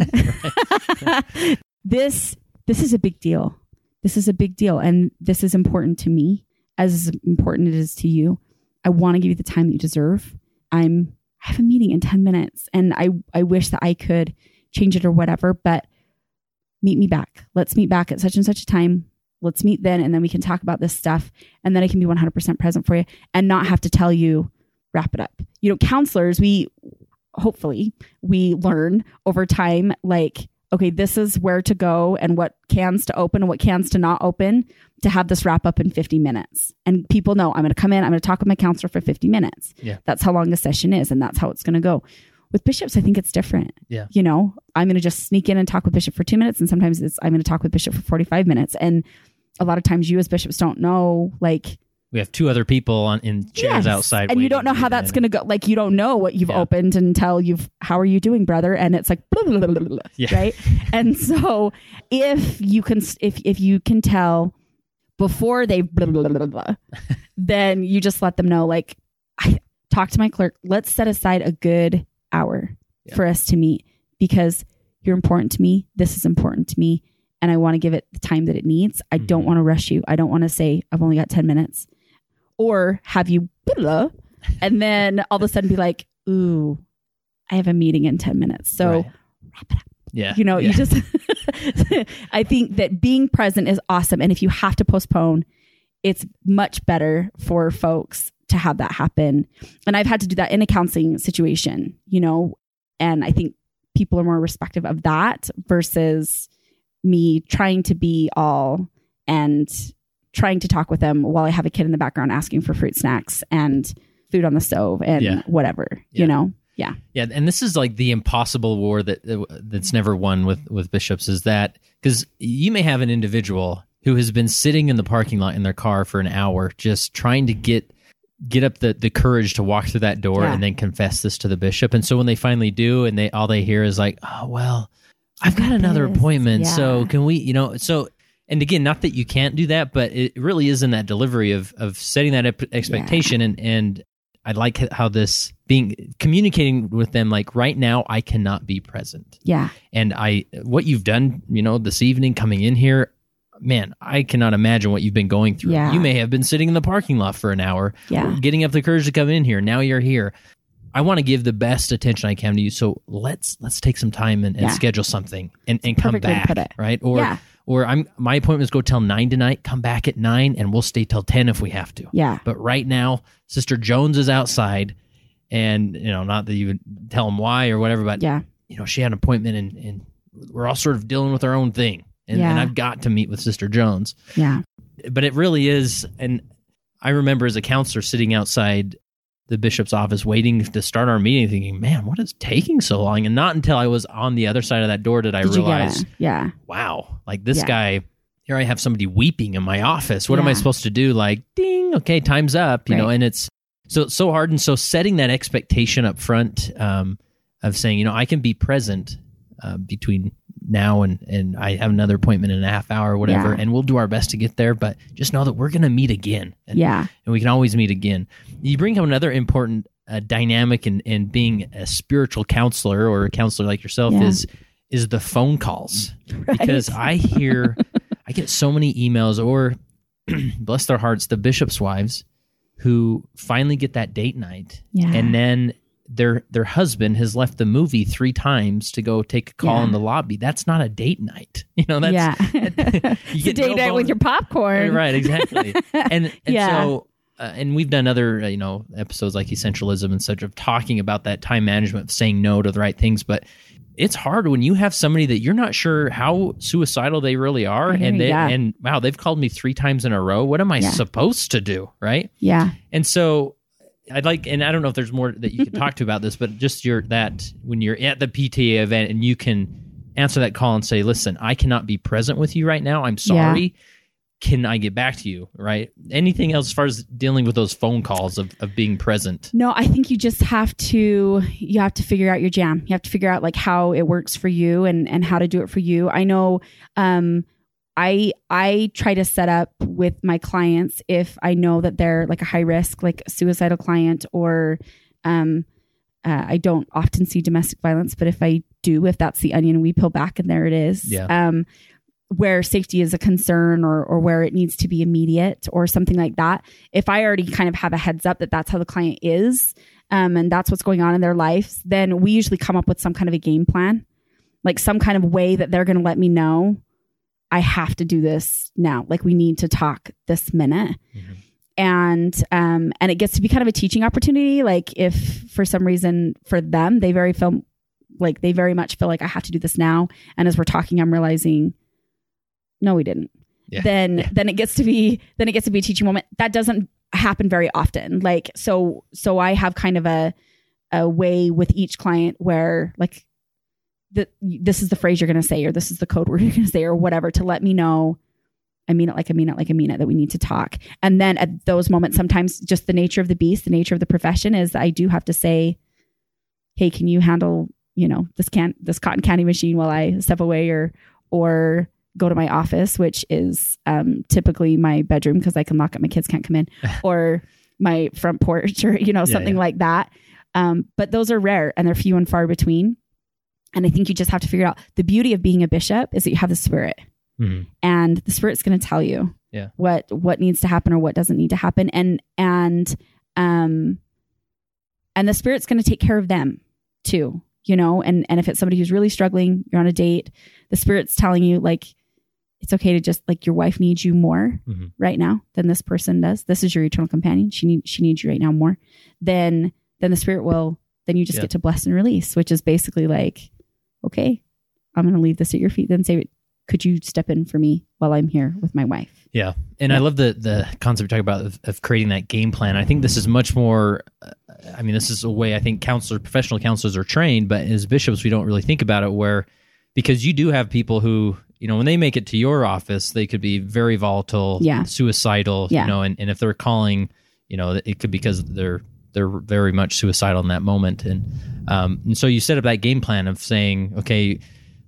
this, this is a big deal. This is a big deal. And this is important to me as important it is to you. I want to give you the time that you deserve. I'm, I have a meeting in ten minutes and I, I wish that I could change it or whatever, but meet me back. Let's meet back at such and such a time. Let's meet then. And then we can talk about this stuff. And then I can be one hundred percent present for you and not have to tell you, wrap it up. You know, counselors, we, hopefully we learn over time, like, okay, this is where to go and what cans to open and what cans to not open to have this wrap up in fifty minutes. And people know I'm going to come in, I'm going to talk with my counselor for fifty minutes. Yeah. That's how long the session is. And that's how it's going to go. With bishops, I think it's different. Yeah. You know, I'm going to just sneak in and talk with bishop for two minutes. And sometimes it's, I'm going to talk with bishop for forty-five minutes. And a lot of times you as bishops don't know, like, we have two other people on in chairs yes, outside. and you don't know how that's going to go. Like, you don't know what you've yeah. opened until you've, how are you doing, brother? And it's like, blah, blah, blah, blah, yeah. right? And so if you can, if, if you can tell before they, blah, blah, blah, blah, then you just let them know, like, I talk to my clerk, let's set aside a good hour yeah. for us to meet because you're important to me. This is important to me. And I want to give it the time that it needs. I mm-hmm. don't want to rush you. I don't want to say, I've only got ten minutes. Or have you, blah, and then all of a sudden be like, ooh, I have a meeting in ten minutes. So right. wrap it up. Yeah. You know, yeah. you just, I think that being present is awesome. And if you have to postpone, it's much better for folks to have that happen. And I've had to do that in a counseling situation, you know, and I think people are more respectful of that versus me trying to be all and trying to talk with them while I have a kid in the background asking for fruit snacks and food on the stove and yeah. whatever, yeah. you know? Yeah. Yeah. And this is like the impossible war that that's never won with, with bishops is that because you may have an individual who has been sitting in the parking lot in their car for an hour, just trying to get get up the, the courage to walk through that door yeah. and then confess this to the bishop. And so when they finally do, and they all they hear is like, oh, well, I've got another appointment. Yeah. So can we, you know, so And again, not that you can't do that, but it really is in that delivery of of setting that ep- expectation. Yeah. And and I like how this being communicating with them, like right now, I cannot be present. Yeah. And I, what you've done, you know, this evening coming in here, man, I cannot imagine what you've been going through. Yeah. You may have been sitting in the parking lot for an hour, yeah. getting up the courage to come in here. Now you're here. I want to give the best attention I can to you. So let's let's take some time and, and yeah. schedule something and, and come Perfect way to back, put it. right? Or yeah. or I'm my appointments go till nine tonight. Come back at nine, and we'll stay till ten if we have to. Yeah. But right now, Sister Jones is outside, and you know, not that you would tell them why or whatever, but yeah. you know, she had an appointment, and, and we're all sort of dealing with our own thing, and, yeah. and I've got to meet with Sister Jones. Yeah. But it really is, and I remember as a counselor sitting outside the bishop's office waiting to start our meeting thinking, man, what is taking so long? And not until I was on the other side of that door did I did realize, yeah, wow, like this yeah. guy, here I have somebody weeping in my office. What yeah. am I supposed to do? Like, ding, okay, time's up, you right. know, and it's so, so hard. And so setting that expectation up front um, of saying, you know, I can be present uh, between now and, and I have another appointment in a half hour or whatever, yeah. and we'll do our best to get there, but just know that we're going to meet again. And, yeah. and we can always meet again. You bring up another important uh, dynamic in, in being a spiritual counselor or a counselor like yourself yeah. is is the phone calls. Right. Because I hear, I get so many emails or, bless their hearts, the bishop's wives who finally get that date night yeah. and then their their husband has left the movie three times to go take a call yeah. in the lobby. That's not a date night. You know, that's yeah. you get a date no night bonus. With your popcorn. Right, exactly. And and yeah. so uh, and we've done other uh, you know episodes like Essentialism and such of talking about that time management, saying no to the right things, but it's hard when you have somebody that you're not sure how suicidal they really are, and they yeah. and wow, they've called me three times in a row. What am I yeah. supposed to do, right? Yeah. And so I'd like, and I don't know if there's more that you could talk to about this, but just your that when you're at the P T A event and you can answer that call and say, "Listen, I cannot be present with you right now. I'm sorry. Yeah. Can I get back to you?" Right? Anything else as far as dealing with those phone calls of, of being present? No, I think you just have to you have to figure out your jam. You have to figure out like how it works for you and and how to do it for you. I know. Um, I I try to set up with my clients if I know that they're like a high risk, like a suicidal client, or um, uh, I don't often see domestic violence, but if I do, if that's the onion we peel back and there it is, yeah. um, where safety is a concern or or where it needs to be immediate or something like that. If I already kind of have a heads up that that's how the client is um, and that's what's going on in their lives, then we usually come up with some kind of a game plan, like some kind of way that they're going to let me know, I have to do this now. Like we need to talk this minute. Mm-hmm. And, um, and it gets to be kind of a teaching opportunity. Like if for some reason for them, they very feel like they very much feel like I have to do this now. And as we're talking, I'm realizing, no, we didn't. Yeah. Then, yeah. then it gets to be, then it gets to be a teaching moment. That doesn't happen very often. Like, so, so I have kind of a, a way with each client where like, that this is the phrase you're going to say, or this is the code word you're going to say, or whatever, to let me know I mean it like I mean it like I mean it, that we need to talk. And then at those moments, sometimes just the nature of the beast, the nature of the profession is that I do have to say, hey, can you handle, you know, this can this cotton candy machine while I step away, or or go to my office, which is um, typically my bedroom because I can lock up, my kids can't come in, or my front porch, or, you know, yeah, something yeah. like that. Um, but those are rare and they're few and far between. And I think you just have to figure out the beauty of being a bishop is that you have the Spirit, mm-hmm. and the Spirit's going to tell you yeah. what, what needs to happen or what doesn't need to happen. And, and, um, and the Spirit's going to take care of them too, you know, and, and if it's somebody who's really struggling, you're on a date, the Spirit's telling you like, it's okay to just like, your wife needs you more mm-hmm. right now than this person does. This is your eternal companion. She needs, she needs you right now more than, then the Spirit will, then you just yeah. get to bless and release, which is basically like, okay, I'm going to leave this at your feet. Then say, could you step in for me while I'm here with my wife? Yeah. And yeah. I love the the concept you're talking about of, of creating that game plan. I think this is much more, uh, I mean, this is a way I think counselors, professional counselors are trained, but as bishops, we don't really think about it where, because you do have people who, you know, when they make it to your office, they could be very volatile, yeah. suicidal, yeah. you know, and, and if they're calling, you know, it could be because they're they're very much suicidal in that moment. And um, and so you set up that game plan of saying, okay,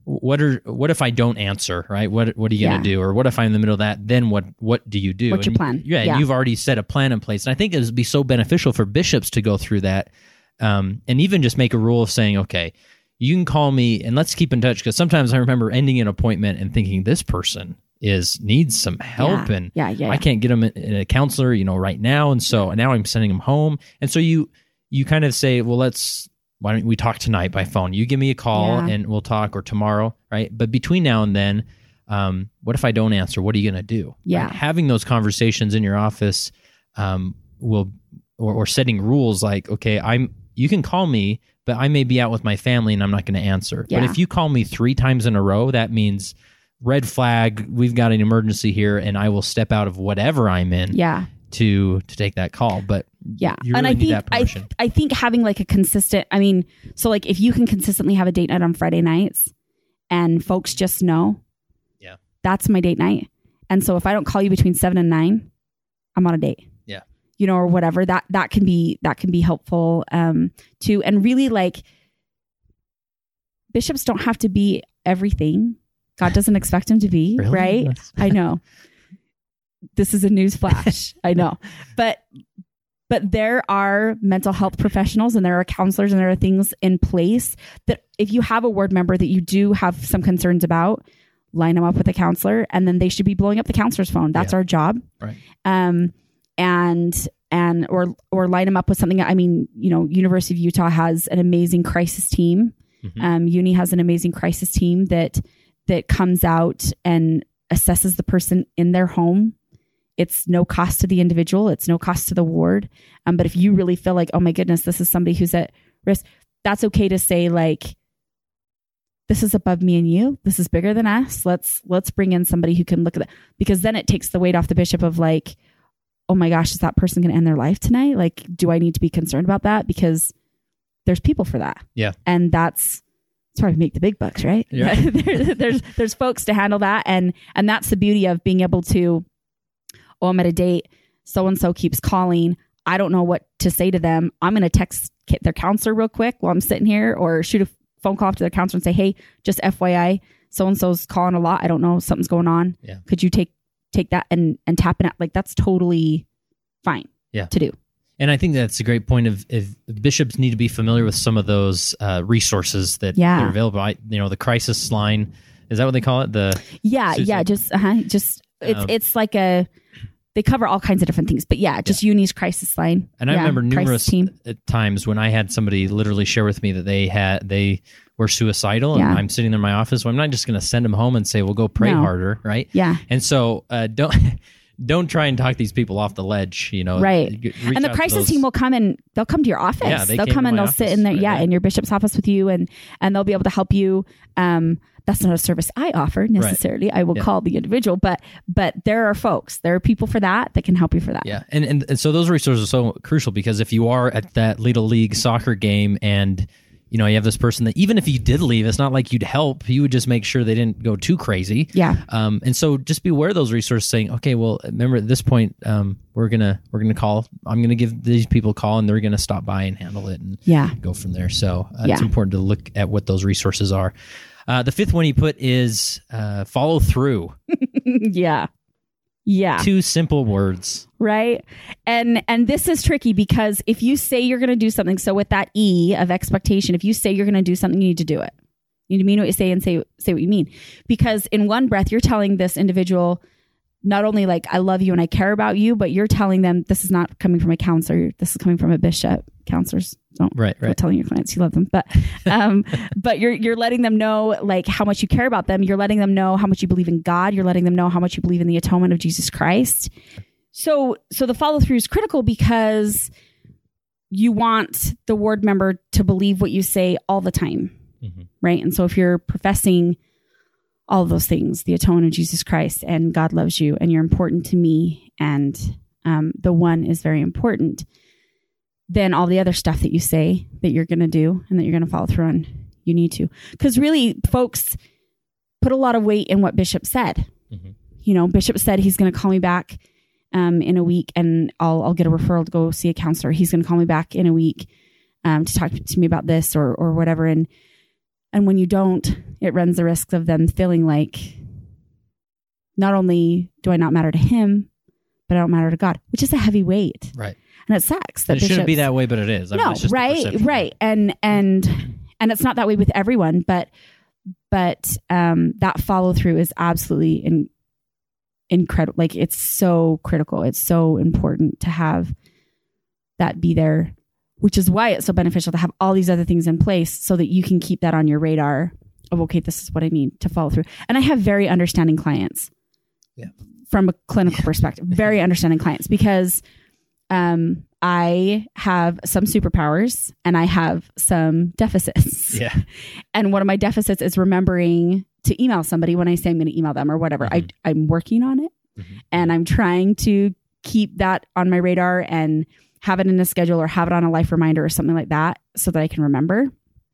what are what if I don't answer, right? What what are you Yeah. going to do? Or what if I'm in the middle of that? Then what what do you do? What's your And plan? Yeah, Yeah. and you've already set a plan in place. And I think it would be so beneficial for bishops to go through that, um, and even just make a rule of saying, okay, you can call me and let's keep in touch, because sometimes I remember ending an appointment and thinking this person is needs some help, Yeah. and Yeah, yeah, I yeah. can't get them in a counselor, you know, right now, and so now I'm sending them home, and so you you kind of say, well, let's. Why don't we talk tonight by phone? You give me a call Yeah. and we'll talk, or tomorrow, right? But between now and then, um, what if I don't answer? What are you going to do? Yeah. Right? Having those conversations in your office um, will, or, or setting rules like, okay, I'm. You can call me, but I may be out with my family and I'm not going to answer. Yeah. But if you call me three times in a row, that means red flag. We've got an emergency here, and I will step out of whatever I'm in Yeah. to to take that call. But Yeah. you and really I need think that I, permission. I think having like a consistent, I mean, so like if you can consistently have a date night on Friday nights and folks just know, Yeah. that's my date night. And so if I don't call you between seven and nine, I'm on a date. Yeah. You know, or whatever, that, that can be, that can be helpful um, too. And really like bishops don't have to be everything. God doesn't expect them to be, Really? right? That's- I know. This is a news flash. I know. But but there are mental health professionals and there are counselors and there are things in place that if you have a ward member that you do have some concerns about, line them up with a counselor, and then they should be blowing up the counselor's phone. That's Yeah. our job. Right. Um and and or or line them up with something. I mean, you know, University of Utah has an amazing crisis team. Mhm. Um, Uni has an amazing crisis team that that comes out and assesses the person in their home. It's no cost to the individual. It's no cost to the ward. Um, but if you really feel like, oh my goodness, this is somebody who's at risk, that's okay to say like, this is above me and you. This is bigger than us. Let's let's bring in somebody who can look at that, because then it takes the weight off the bishop of like, oh my gosh, is that person going to end their life tonight? Like, do I need to be concerned about that? Because there's people for that. Yeah. And that's that's why we make the big bucks, right? Yeah. there, there's there's folks to handle that, and and that's the beauty of being able to. Oh, I'm at a date. So and so keeps calling. I don't know what to say to them. I'm going to text their counselor real quick while I'm sitting here, or shoot a phone call up to their counselor and say, "Hey, just F Y I, so and so's calling a lot. I don't know, something's going on. Yeah. Could you take take that and and tap it out?" Like that's totally fine. Yeah. To do. And I think that's a great point of if bishops need to be familiar with some of those uh, resources that Yeah. are available. I, you know, the crisis line, is that what they call it? The Yeah, Susan? yeah. Just uh-huh, just it's Um, it's like a. They cover all kinds of different things, but yeah, just Uni's crisis line. And I Yeah, remember crisis numerous team. times when I had somebody literally share with me that they had they were suicidal, and Yeah. I'm sitting in my office. Well, I'm not just going to send them home and say, "Well, go pray No. harder," right? Yeah. And so uh, don't don't try and talk these people off the ledge. You know, Right. Reach And the out to crisis those- team will come and they'll come to your office. Yeah, they they'll came come to and my they'll sit office, in there, right, yeah, yeah. in your bishop's office with you, and and they'll be able to help you. Um, that's not a service I offer necessarily. I will Yeah. call the individual, but but there are folks, there are people for that that can help you for that. Yeah, and, and and so those resources are so crucial, because if you are at that little league soccer game and you know you have this person that even if you did leave, it's not like you'd help. You would just make sure they didn't go too crazy. Yeah. Um, and so just be aware of those resources. Saying, okay, well, remember at this point, um, we're gonna we're gonna call. I'm gonna give these people a call, and they're gonna stop by and handle it and Yeah. go from there. So uh, it's Yeah. important to look at what those resources are. Uh, the fifth one he put is uh, follow through. yeah. Yeah. Two simple words. Right. And and this is tricky because if you say you're going to do something, so with that E of expectation, if you say you're going to do something, you need to do it. You need to mean what you say and say say what you mean. Because in one breath, you're telling this individual not only like, I love you and I care about you, but you're telling them this is not coming from a counselor. This is coming from a bishop. Counselors don't Right, go right. telling your clients you love them, but um, but you're you're letting them know like how much you care about them. You're letting them know how much you believe in God. You're letting them know how much you believe in the atonement of Jesus Christ. So so the follow through is critical because you want the ward member to believe what you say all the time, Mm-hmm. right? And so if you're professing all of those things, the atonement of Jesus Christ and God loves you and you're important to me and um, the one is very important, then all the other stuff that you say that you're going to do and that you're going to follow through on, you need to. Because really, folks put a lot of weight in what Bishop said. Mm-hmm. You know, Bishop said he's going to call me back um, in a week and I'll I'll get a referral to go see a counselor. He's going to call me back in a week um, to talk to me about this or or whatever. And And when you don't, it runs the risk of them feeling like, not only do I not matter to him, but I don't matter to God, which is a heavy weight. Right. And it sucks. That And it shouldn't bishops- be that way, but it is. I mean, no, it's just the right, perception. right. And, and, and it's not that way with everyone, but, but, um, that follow through is absolutely in, incredible. Like it's so critical. It's so important to have that be there, which is why it's so beneficial to have all these other things in place so that you can keep that on your radar of, okay, this is what I need to follow through. And I have very understanding clients. Yeah. From a clinical perspective, very understanding clients, because um, I have some superpowers and I have some deficits. Yeah. And one of my deficits is remembering to email somebody when I say I'm going to email them or whatever. Mm-hmm. I, I'm working on it Mm-hmm. and I'm trying to keep that on my radar and have it in a schedule or have it on a life reminder or something like that so that I can remember.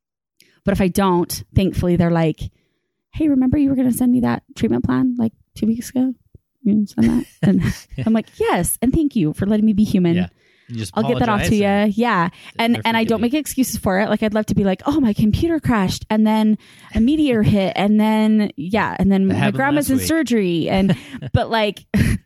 But if I don't, thankfully they're like, hey, remember you were going to send me that treatment plan like two weeks ago? You can send that. And I'm like, yes. And thank you for letting me be human. Yeah. You just I'll get that off to you. apologize Yeah. And they're and I don't forgiving. make excuses for it. Like I'd love to be like, oh, my computer crashed and then a meteor hit and then, yeah. And then That my happened grandma's last in week. surgery. And, but like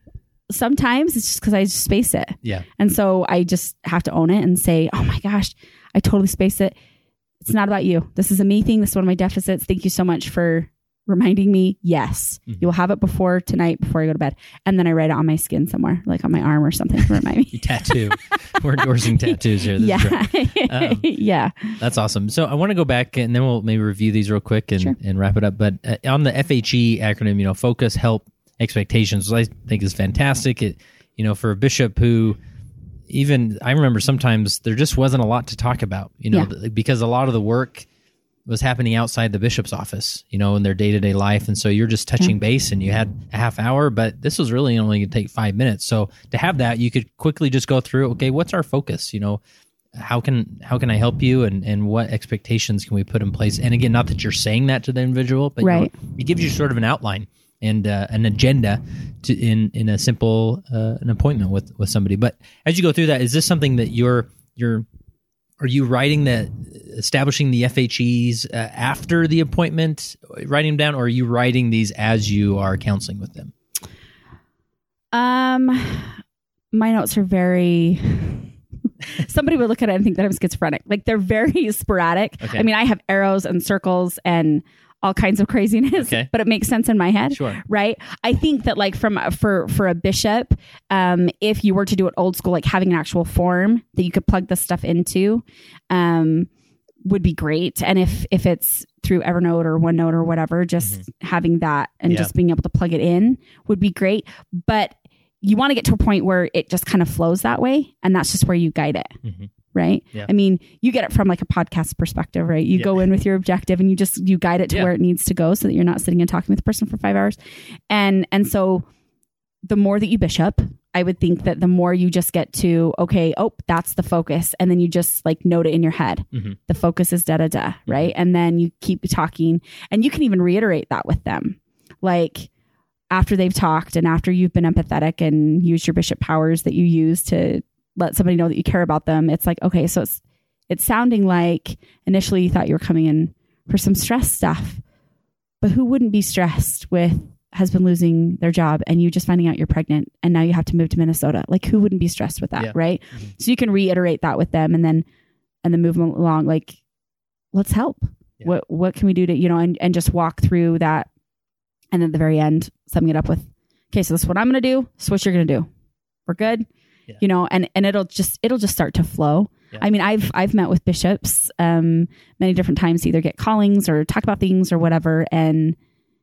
sometimes it's just because I just space it. Yeah. And so I just have to own it and say, oh my gosh, I totally spaced it. It's not about you. This is a me thing. This is one of my deficits. Thank you so much for reminding me. Yes, Mhm. you will have it before tonight, before I go to bed. And then I write it on my skin somewhere, like on my arm or something to remind me. You tattoo. We're endorsing tattoos here. This is Yeah. great. Um, yeah. That's awesome. So I want to go back and then we'll maybe review these real quick and, Sure. and wrap it up. But uh, on the F H E acronym, you know, focus, help, expectations, I think is fantastic. It, you know, for a bishop who even, I remember sometimes there just wasn't a lot to talk about, you know, Yeah. th- because a lot of the work was happening outside the bishop's office, you know, in their day-to-day life. And so you're just touching base and you had a half hour, but this was really only going to take five minutes. So to have that, you could quickly just go through, okay, what's our focus? You know, how can, how can I help you? And, and what expectations can we put in place? And again, not that you're saying that to the individual, but Right. you know, it gives you sort of an outline and uh, an agenda to in, in a simple, uh, an appointment with, with somebody. But as you go through that, is this something that you're, you're, are you writing the, establishing the F H Es uh, after the appointment, writing them down, or are you writing these as you are counseling with them? Um, my notes are very, somebody would look at it and think that I'm schizophrenic. Like they're very sporadic. Okay. I mean, I have arrows and circles and all kinds of craziness, Okay. but it makes sense in my head. Sure. Right. I think that like from, for, for a bishop, um, if you were to do it old school, like having an actual form that you could plug this stuff into, um, would be great. And if, if it's through Evernote or OneNote or whatever, just Mm-hmm. having that and Yeah. just being able to plug it in would be great. But you want to get to a point where it just kind of flows that way. And that's just where you guide it. Mhm. Right. Yeah. I mean, you get it from like a podcast perspective, right? You Yeah. go in with your objective and you just, you guide it to Yeah. where it needs to go so that you're not sitting and talking with the person for five hours. And, and so the more that you bishop, I would think that the more you just get to, okay, oh, that's the focus. And then you just like note it in your head. Mhm. The focus is da, da, da. Right. And then you keep talking and you can even reiterate that with them. Like after they've talked and after you've been empathetic and used your bishop powers that you use to let somebody know that you care about them. It's like, okay, so it's, it's sounding like initially you thought you were coming in for some stress stuff, but who wouldn't be stressed with husband losing their job and you just finding out you're pregnant and now you have to move to Minnesota? Like who wouldn't be stressed with that? Yeah. Right. Mhm. So you can reiterate that with them and then, and then move them along. Like, let's help. Yeah. What, what can we do to, you know, and, and just walk through that. And then at the very end, summing it up with, okay, so this is what I'm going to do. So what you're going to do. We're good. Yeah. You know, and, and it'll just, it'll just start to flow. Yeah. I mean, I've, I've met with bishops, um, many different times to either get callings or talk about things or whatever. And,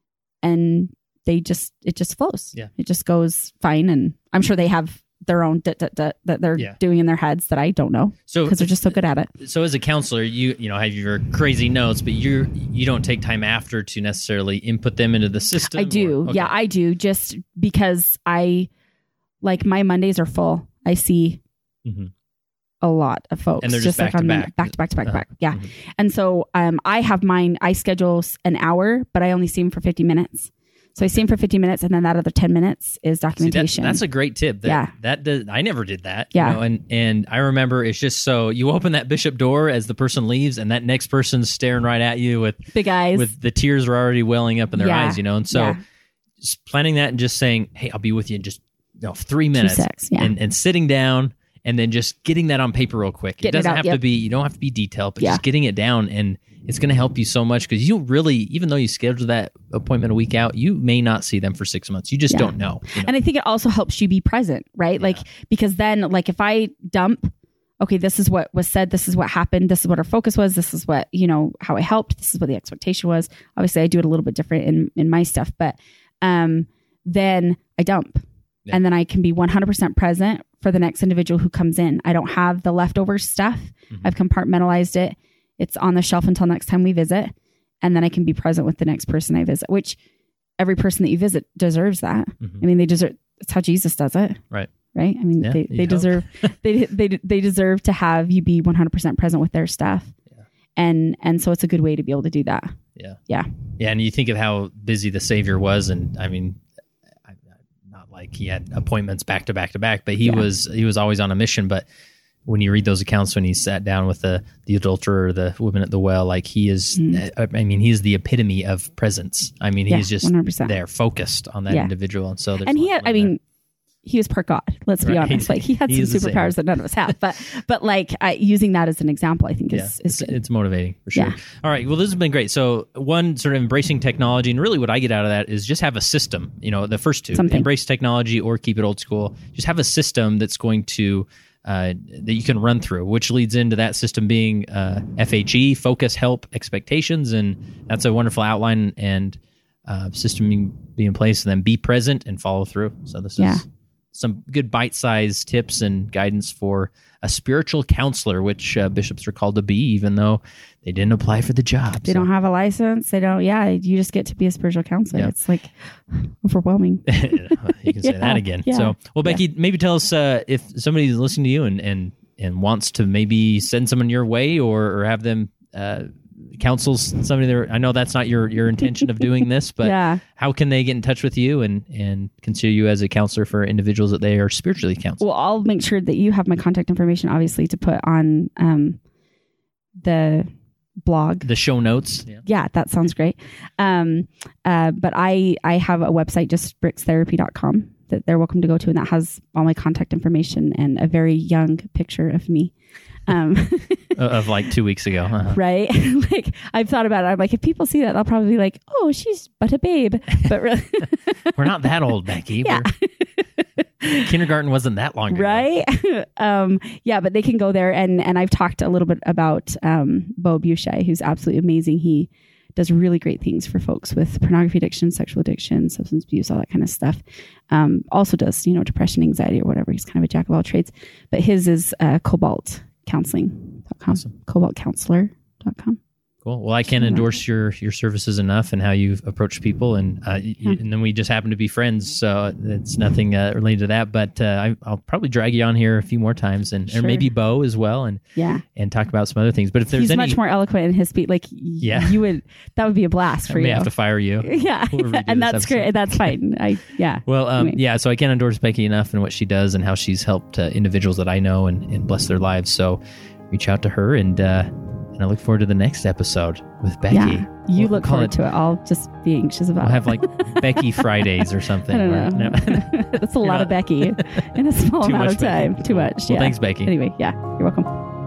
and they just, it just flows. Yeah. It just goes fine. And I'm sure they have their own da, da, da, that they're Yeah. doing in their heads that I don't know So because they're just so good at it. So as a counselor, you you know have your crazy notes, but you you don't take time after to necessarily input them into the system. I do. or- okay. Yeah, I do. Just because I, like my Mondays are full. I see Mhm. a lot of folks. And they're just back like to on the- back. back to back to back to Uh-huh. back. Yeah. Mhm. And so um, I have mine, I schedule s- an hour, but I only see them for fifty minutes. So I see him for fifteen minutes, and then that other ten minutes is documentation. See, that, that's a great tip. That, yeah. That does, I never did that. Yeah. You know, and, and I remember it's just so you open that bishop door as the person leaves, and that next person's staring right at you with big eyes. With the tears are already welling up in their yeah. eyes, you know? And so yeah. just planning that and just saying, hey, I'll be with you in just you know, three minutes. Two secs, yeah. and, and sitting down and then just getting that on paper real quick. Getting it doesn't it out, have yep. to be, you don't have to be detailed, but yeah. just getting it down, and it's going to help you so much because you really, even though you schedule that appointment a week out, you may not see them for six months. You just yeah. don't know, you know. And I think it also helps you be present, right? Yeah. Like, because then like if I dump, okay, this is what was said, this is what happened, this is what our focus was, this is what, you know, how it helped, this is what the expectation was. Obviously I do it a little bit different in, in my stuff, but um, then I dump. Yeah. And then I can be one hundred percent present for the next individual who comes in. I don't have the leftover stuff. Mm-hmm. I've compartmentalized it. It's on the shelf until next time we visit. And then I can be present with the next person I visit, which every person that you visit deserves that. Mm-hmm. I mean, they deserve, it's how Jesus does it. Right. Right. I mean, yeah, they, they deserve, they, they, they deserve to have you be one hundred percent present with their stuff. Yeah. And, and so it's a good way to be able to do that. Yeah. Yeah. Yeah. And you think of how busy the Savior was. And I mean, like he had appointments back to back to back, but he yeah. was he was always on a mission. But when you read those accounts, when he sat down with the the adulterer, the woman at the well, like he is, mm. I mean, he's the epitome of presence. I mean, yeah, he's just one hundred percent there, focused on that yeah. individual. And so, and he had, I mean, he was part God. Let's right. be honest. Like he had he some superpowers that none of us have. But but like I, using that as an example, I think yeah, is, is it's, it's motivating for sure. Yeah. All right. Well, this has been great. So one, sort of embracing technology, and really what I get out of that is just have a system. You know, the first two, Something. embrace technology or keep it old school. Just have a system that's going to uh, that you can run through, which leads into that system being uh, F H E, focus, help, expectations, and that's a wonderful outline and uh, system being, be in place. And then be present and follow through. So this yeah. is some good bite-sized tips and guidance for a spiritual counselor, which uh, bishops are called to be, even though they didn't apply for the job. They so. don't have a license. They don't. Yeah, you just get to be a spiritual counselor. Yeah. It's like overwhelming. You can say yeah, that again. Yeah, so, well, Becky, yeah. maybe tell us uh, if somebody's listening to you and and and wants to maybe send someone your way or, or have them uh, counsel somebody there. I know that's not your, your intention of doing this, but yeah. how can they get in touch with you and, and consider you as a counselor for individuals that they are spiritually counseling? Well, I'll make sure that you have my contact information, obviously, to put on um, the blog. The show notes. Yeah, yeah that sounds great. Um, uh, but I, I have a website, just bricks therapy dot com, that they're welcome to go to, and that has all my contact information and a very young picture of me. Um, of like two weeks ago. Uh-huh. Right. Like I've thought about it. I'm like, if people see that, they'll probably be like, oh, she's but a babe. But really, we're not that old, Becky. Yeah. Kindergarten wasn't that long ago. Right. um, yeah, but they can go there. And, and I've talked a little bit about um, Bo Bushai, who's absolutely amazing. He does really great things for folks with pornography addiction, sexual addiction, substance abuse, all that kind of stuff. Um, also does, you know, depression, anxiety, or whatever. He's kind of a jack of all trades. But his is uh, cobalt counseling dot com. Awesome. cobalt counselor dot com. Cool. Well, I can't endorse your your services enough and how you approach people, and uh, yeah. and then we just happen to be friends, so it's nothing uh, related to that. But uh, I, I'll probably drag you on here a few more times, and sure. or maybe Bo as well, and yeah, and talk about some other things. But if there's he's any, much more eloquent in his speech. Like yeah, you would that would be a blast for I may you. have to fire you. Yeah, and that's episode. great. That's fine. I yeah. Well, um, anyway. yeah. So I can't endorse Becky enough and what she does and how she's helped uh, individuals that I know and, and bless their lives. So reach out to her and. Uh, And I look forward to the next episode with Becky. Yeah, you we'll look forward it, to it. I'll just be anxious about we'll it. have like Becky Fridays or something. I don't know. No. That's a lot not, of Becky in a small amount of time. Becky. Too much. Well, yeah. thanks, Becky. Anyway, yeah, you're welcome.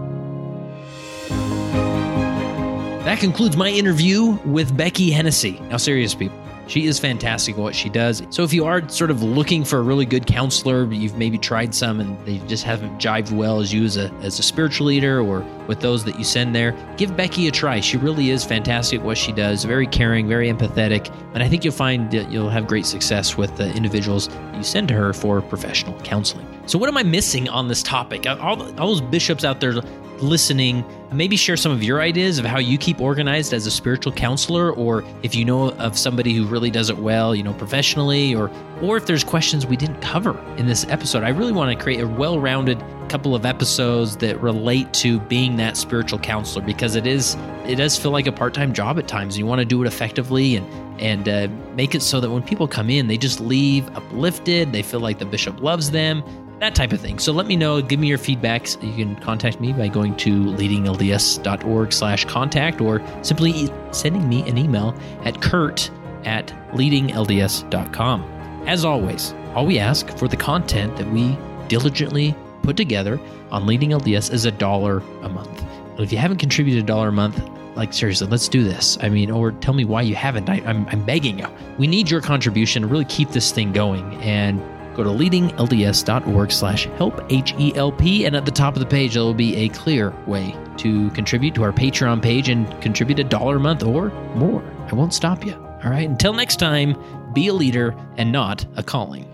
That concludes my interview with Becky Hennessy. Now, serious people. She is fantastic at what she does. So if you are sort of looking for a really good counselor, but you've maybe tried some and they just haven't jived well as you as a as a spiritual leader or with those that you send there, give Becky a try. She really is fantastic at what she does, very caring, very empathetic, and I think you'll find that you'll have great success with the individuals that you send to her for professional counseling. So what am I missing on this topic? All, all those bishops out there listening, maybe share some of your ideas of how you keep organized as a spiritual counselor, or if you know of somebody who really does it well, you know, professionally, or or if there's questions we didn't cover in this episode. I really want to create a well-rounded couple of episodes that relate to being that spiritual counselor, because it is it does feel like a part-time job at times. You want to do it effectively and and uh, make it so that when people come in, they just leave uplifted. They feel like the bishop loves them, that type of thing. So let me know. Give me your feedback. You can contact me by going to leadinglds.org slash contact or simply sending me an email at kurt at leadinglds dot com. As always, all we ask for the content that we diligently put together on Leading L D S is a dollar a month. And if you haven't contributed a dollar a month, like seriously, let's do this. I mean, or tell me why you haven't. I, I'm, I'm begging you. We need your contribution to really keep this thing going. And go to leadinglds.org slash help, H E L P. And at the top of the page, there will be a clear way to contribute to our Patreon page and contribute a dollar a month or more. I won't stop you. All right. Until next time, be a leader and not a calling.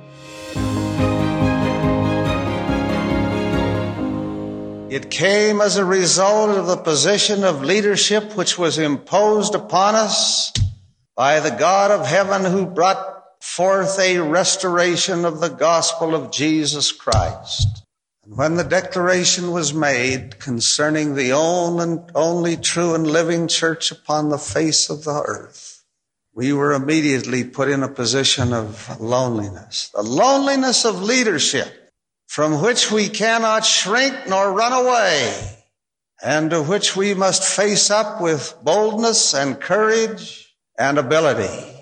It came as a result of the position of leadership which was imposed upon us by the God of heaven, who brought forth a restoration of the gospel of Jesus Christ. And when the declaration was made concerning the only and only true and living church upon the face of the earth, we were immediately put in a position of loneliness, the loneliness of leadership, from which we cannot shrink nor run away, and to which we must face up with boldness and courage and ability.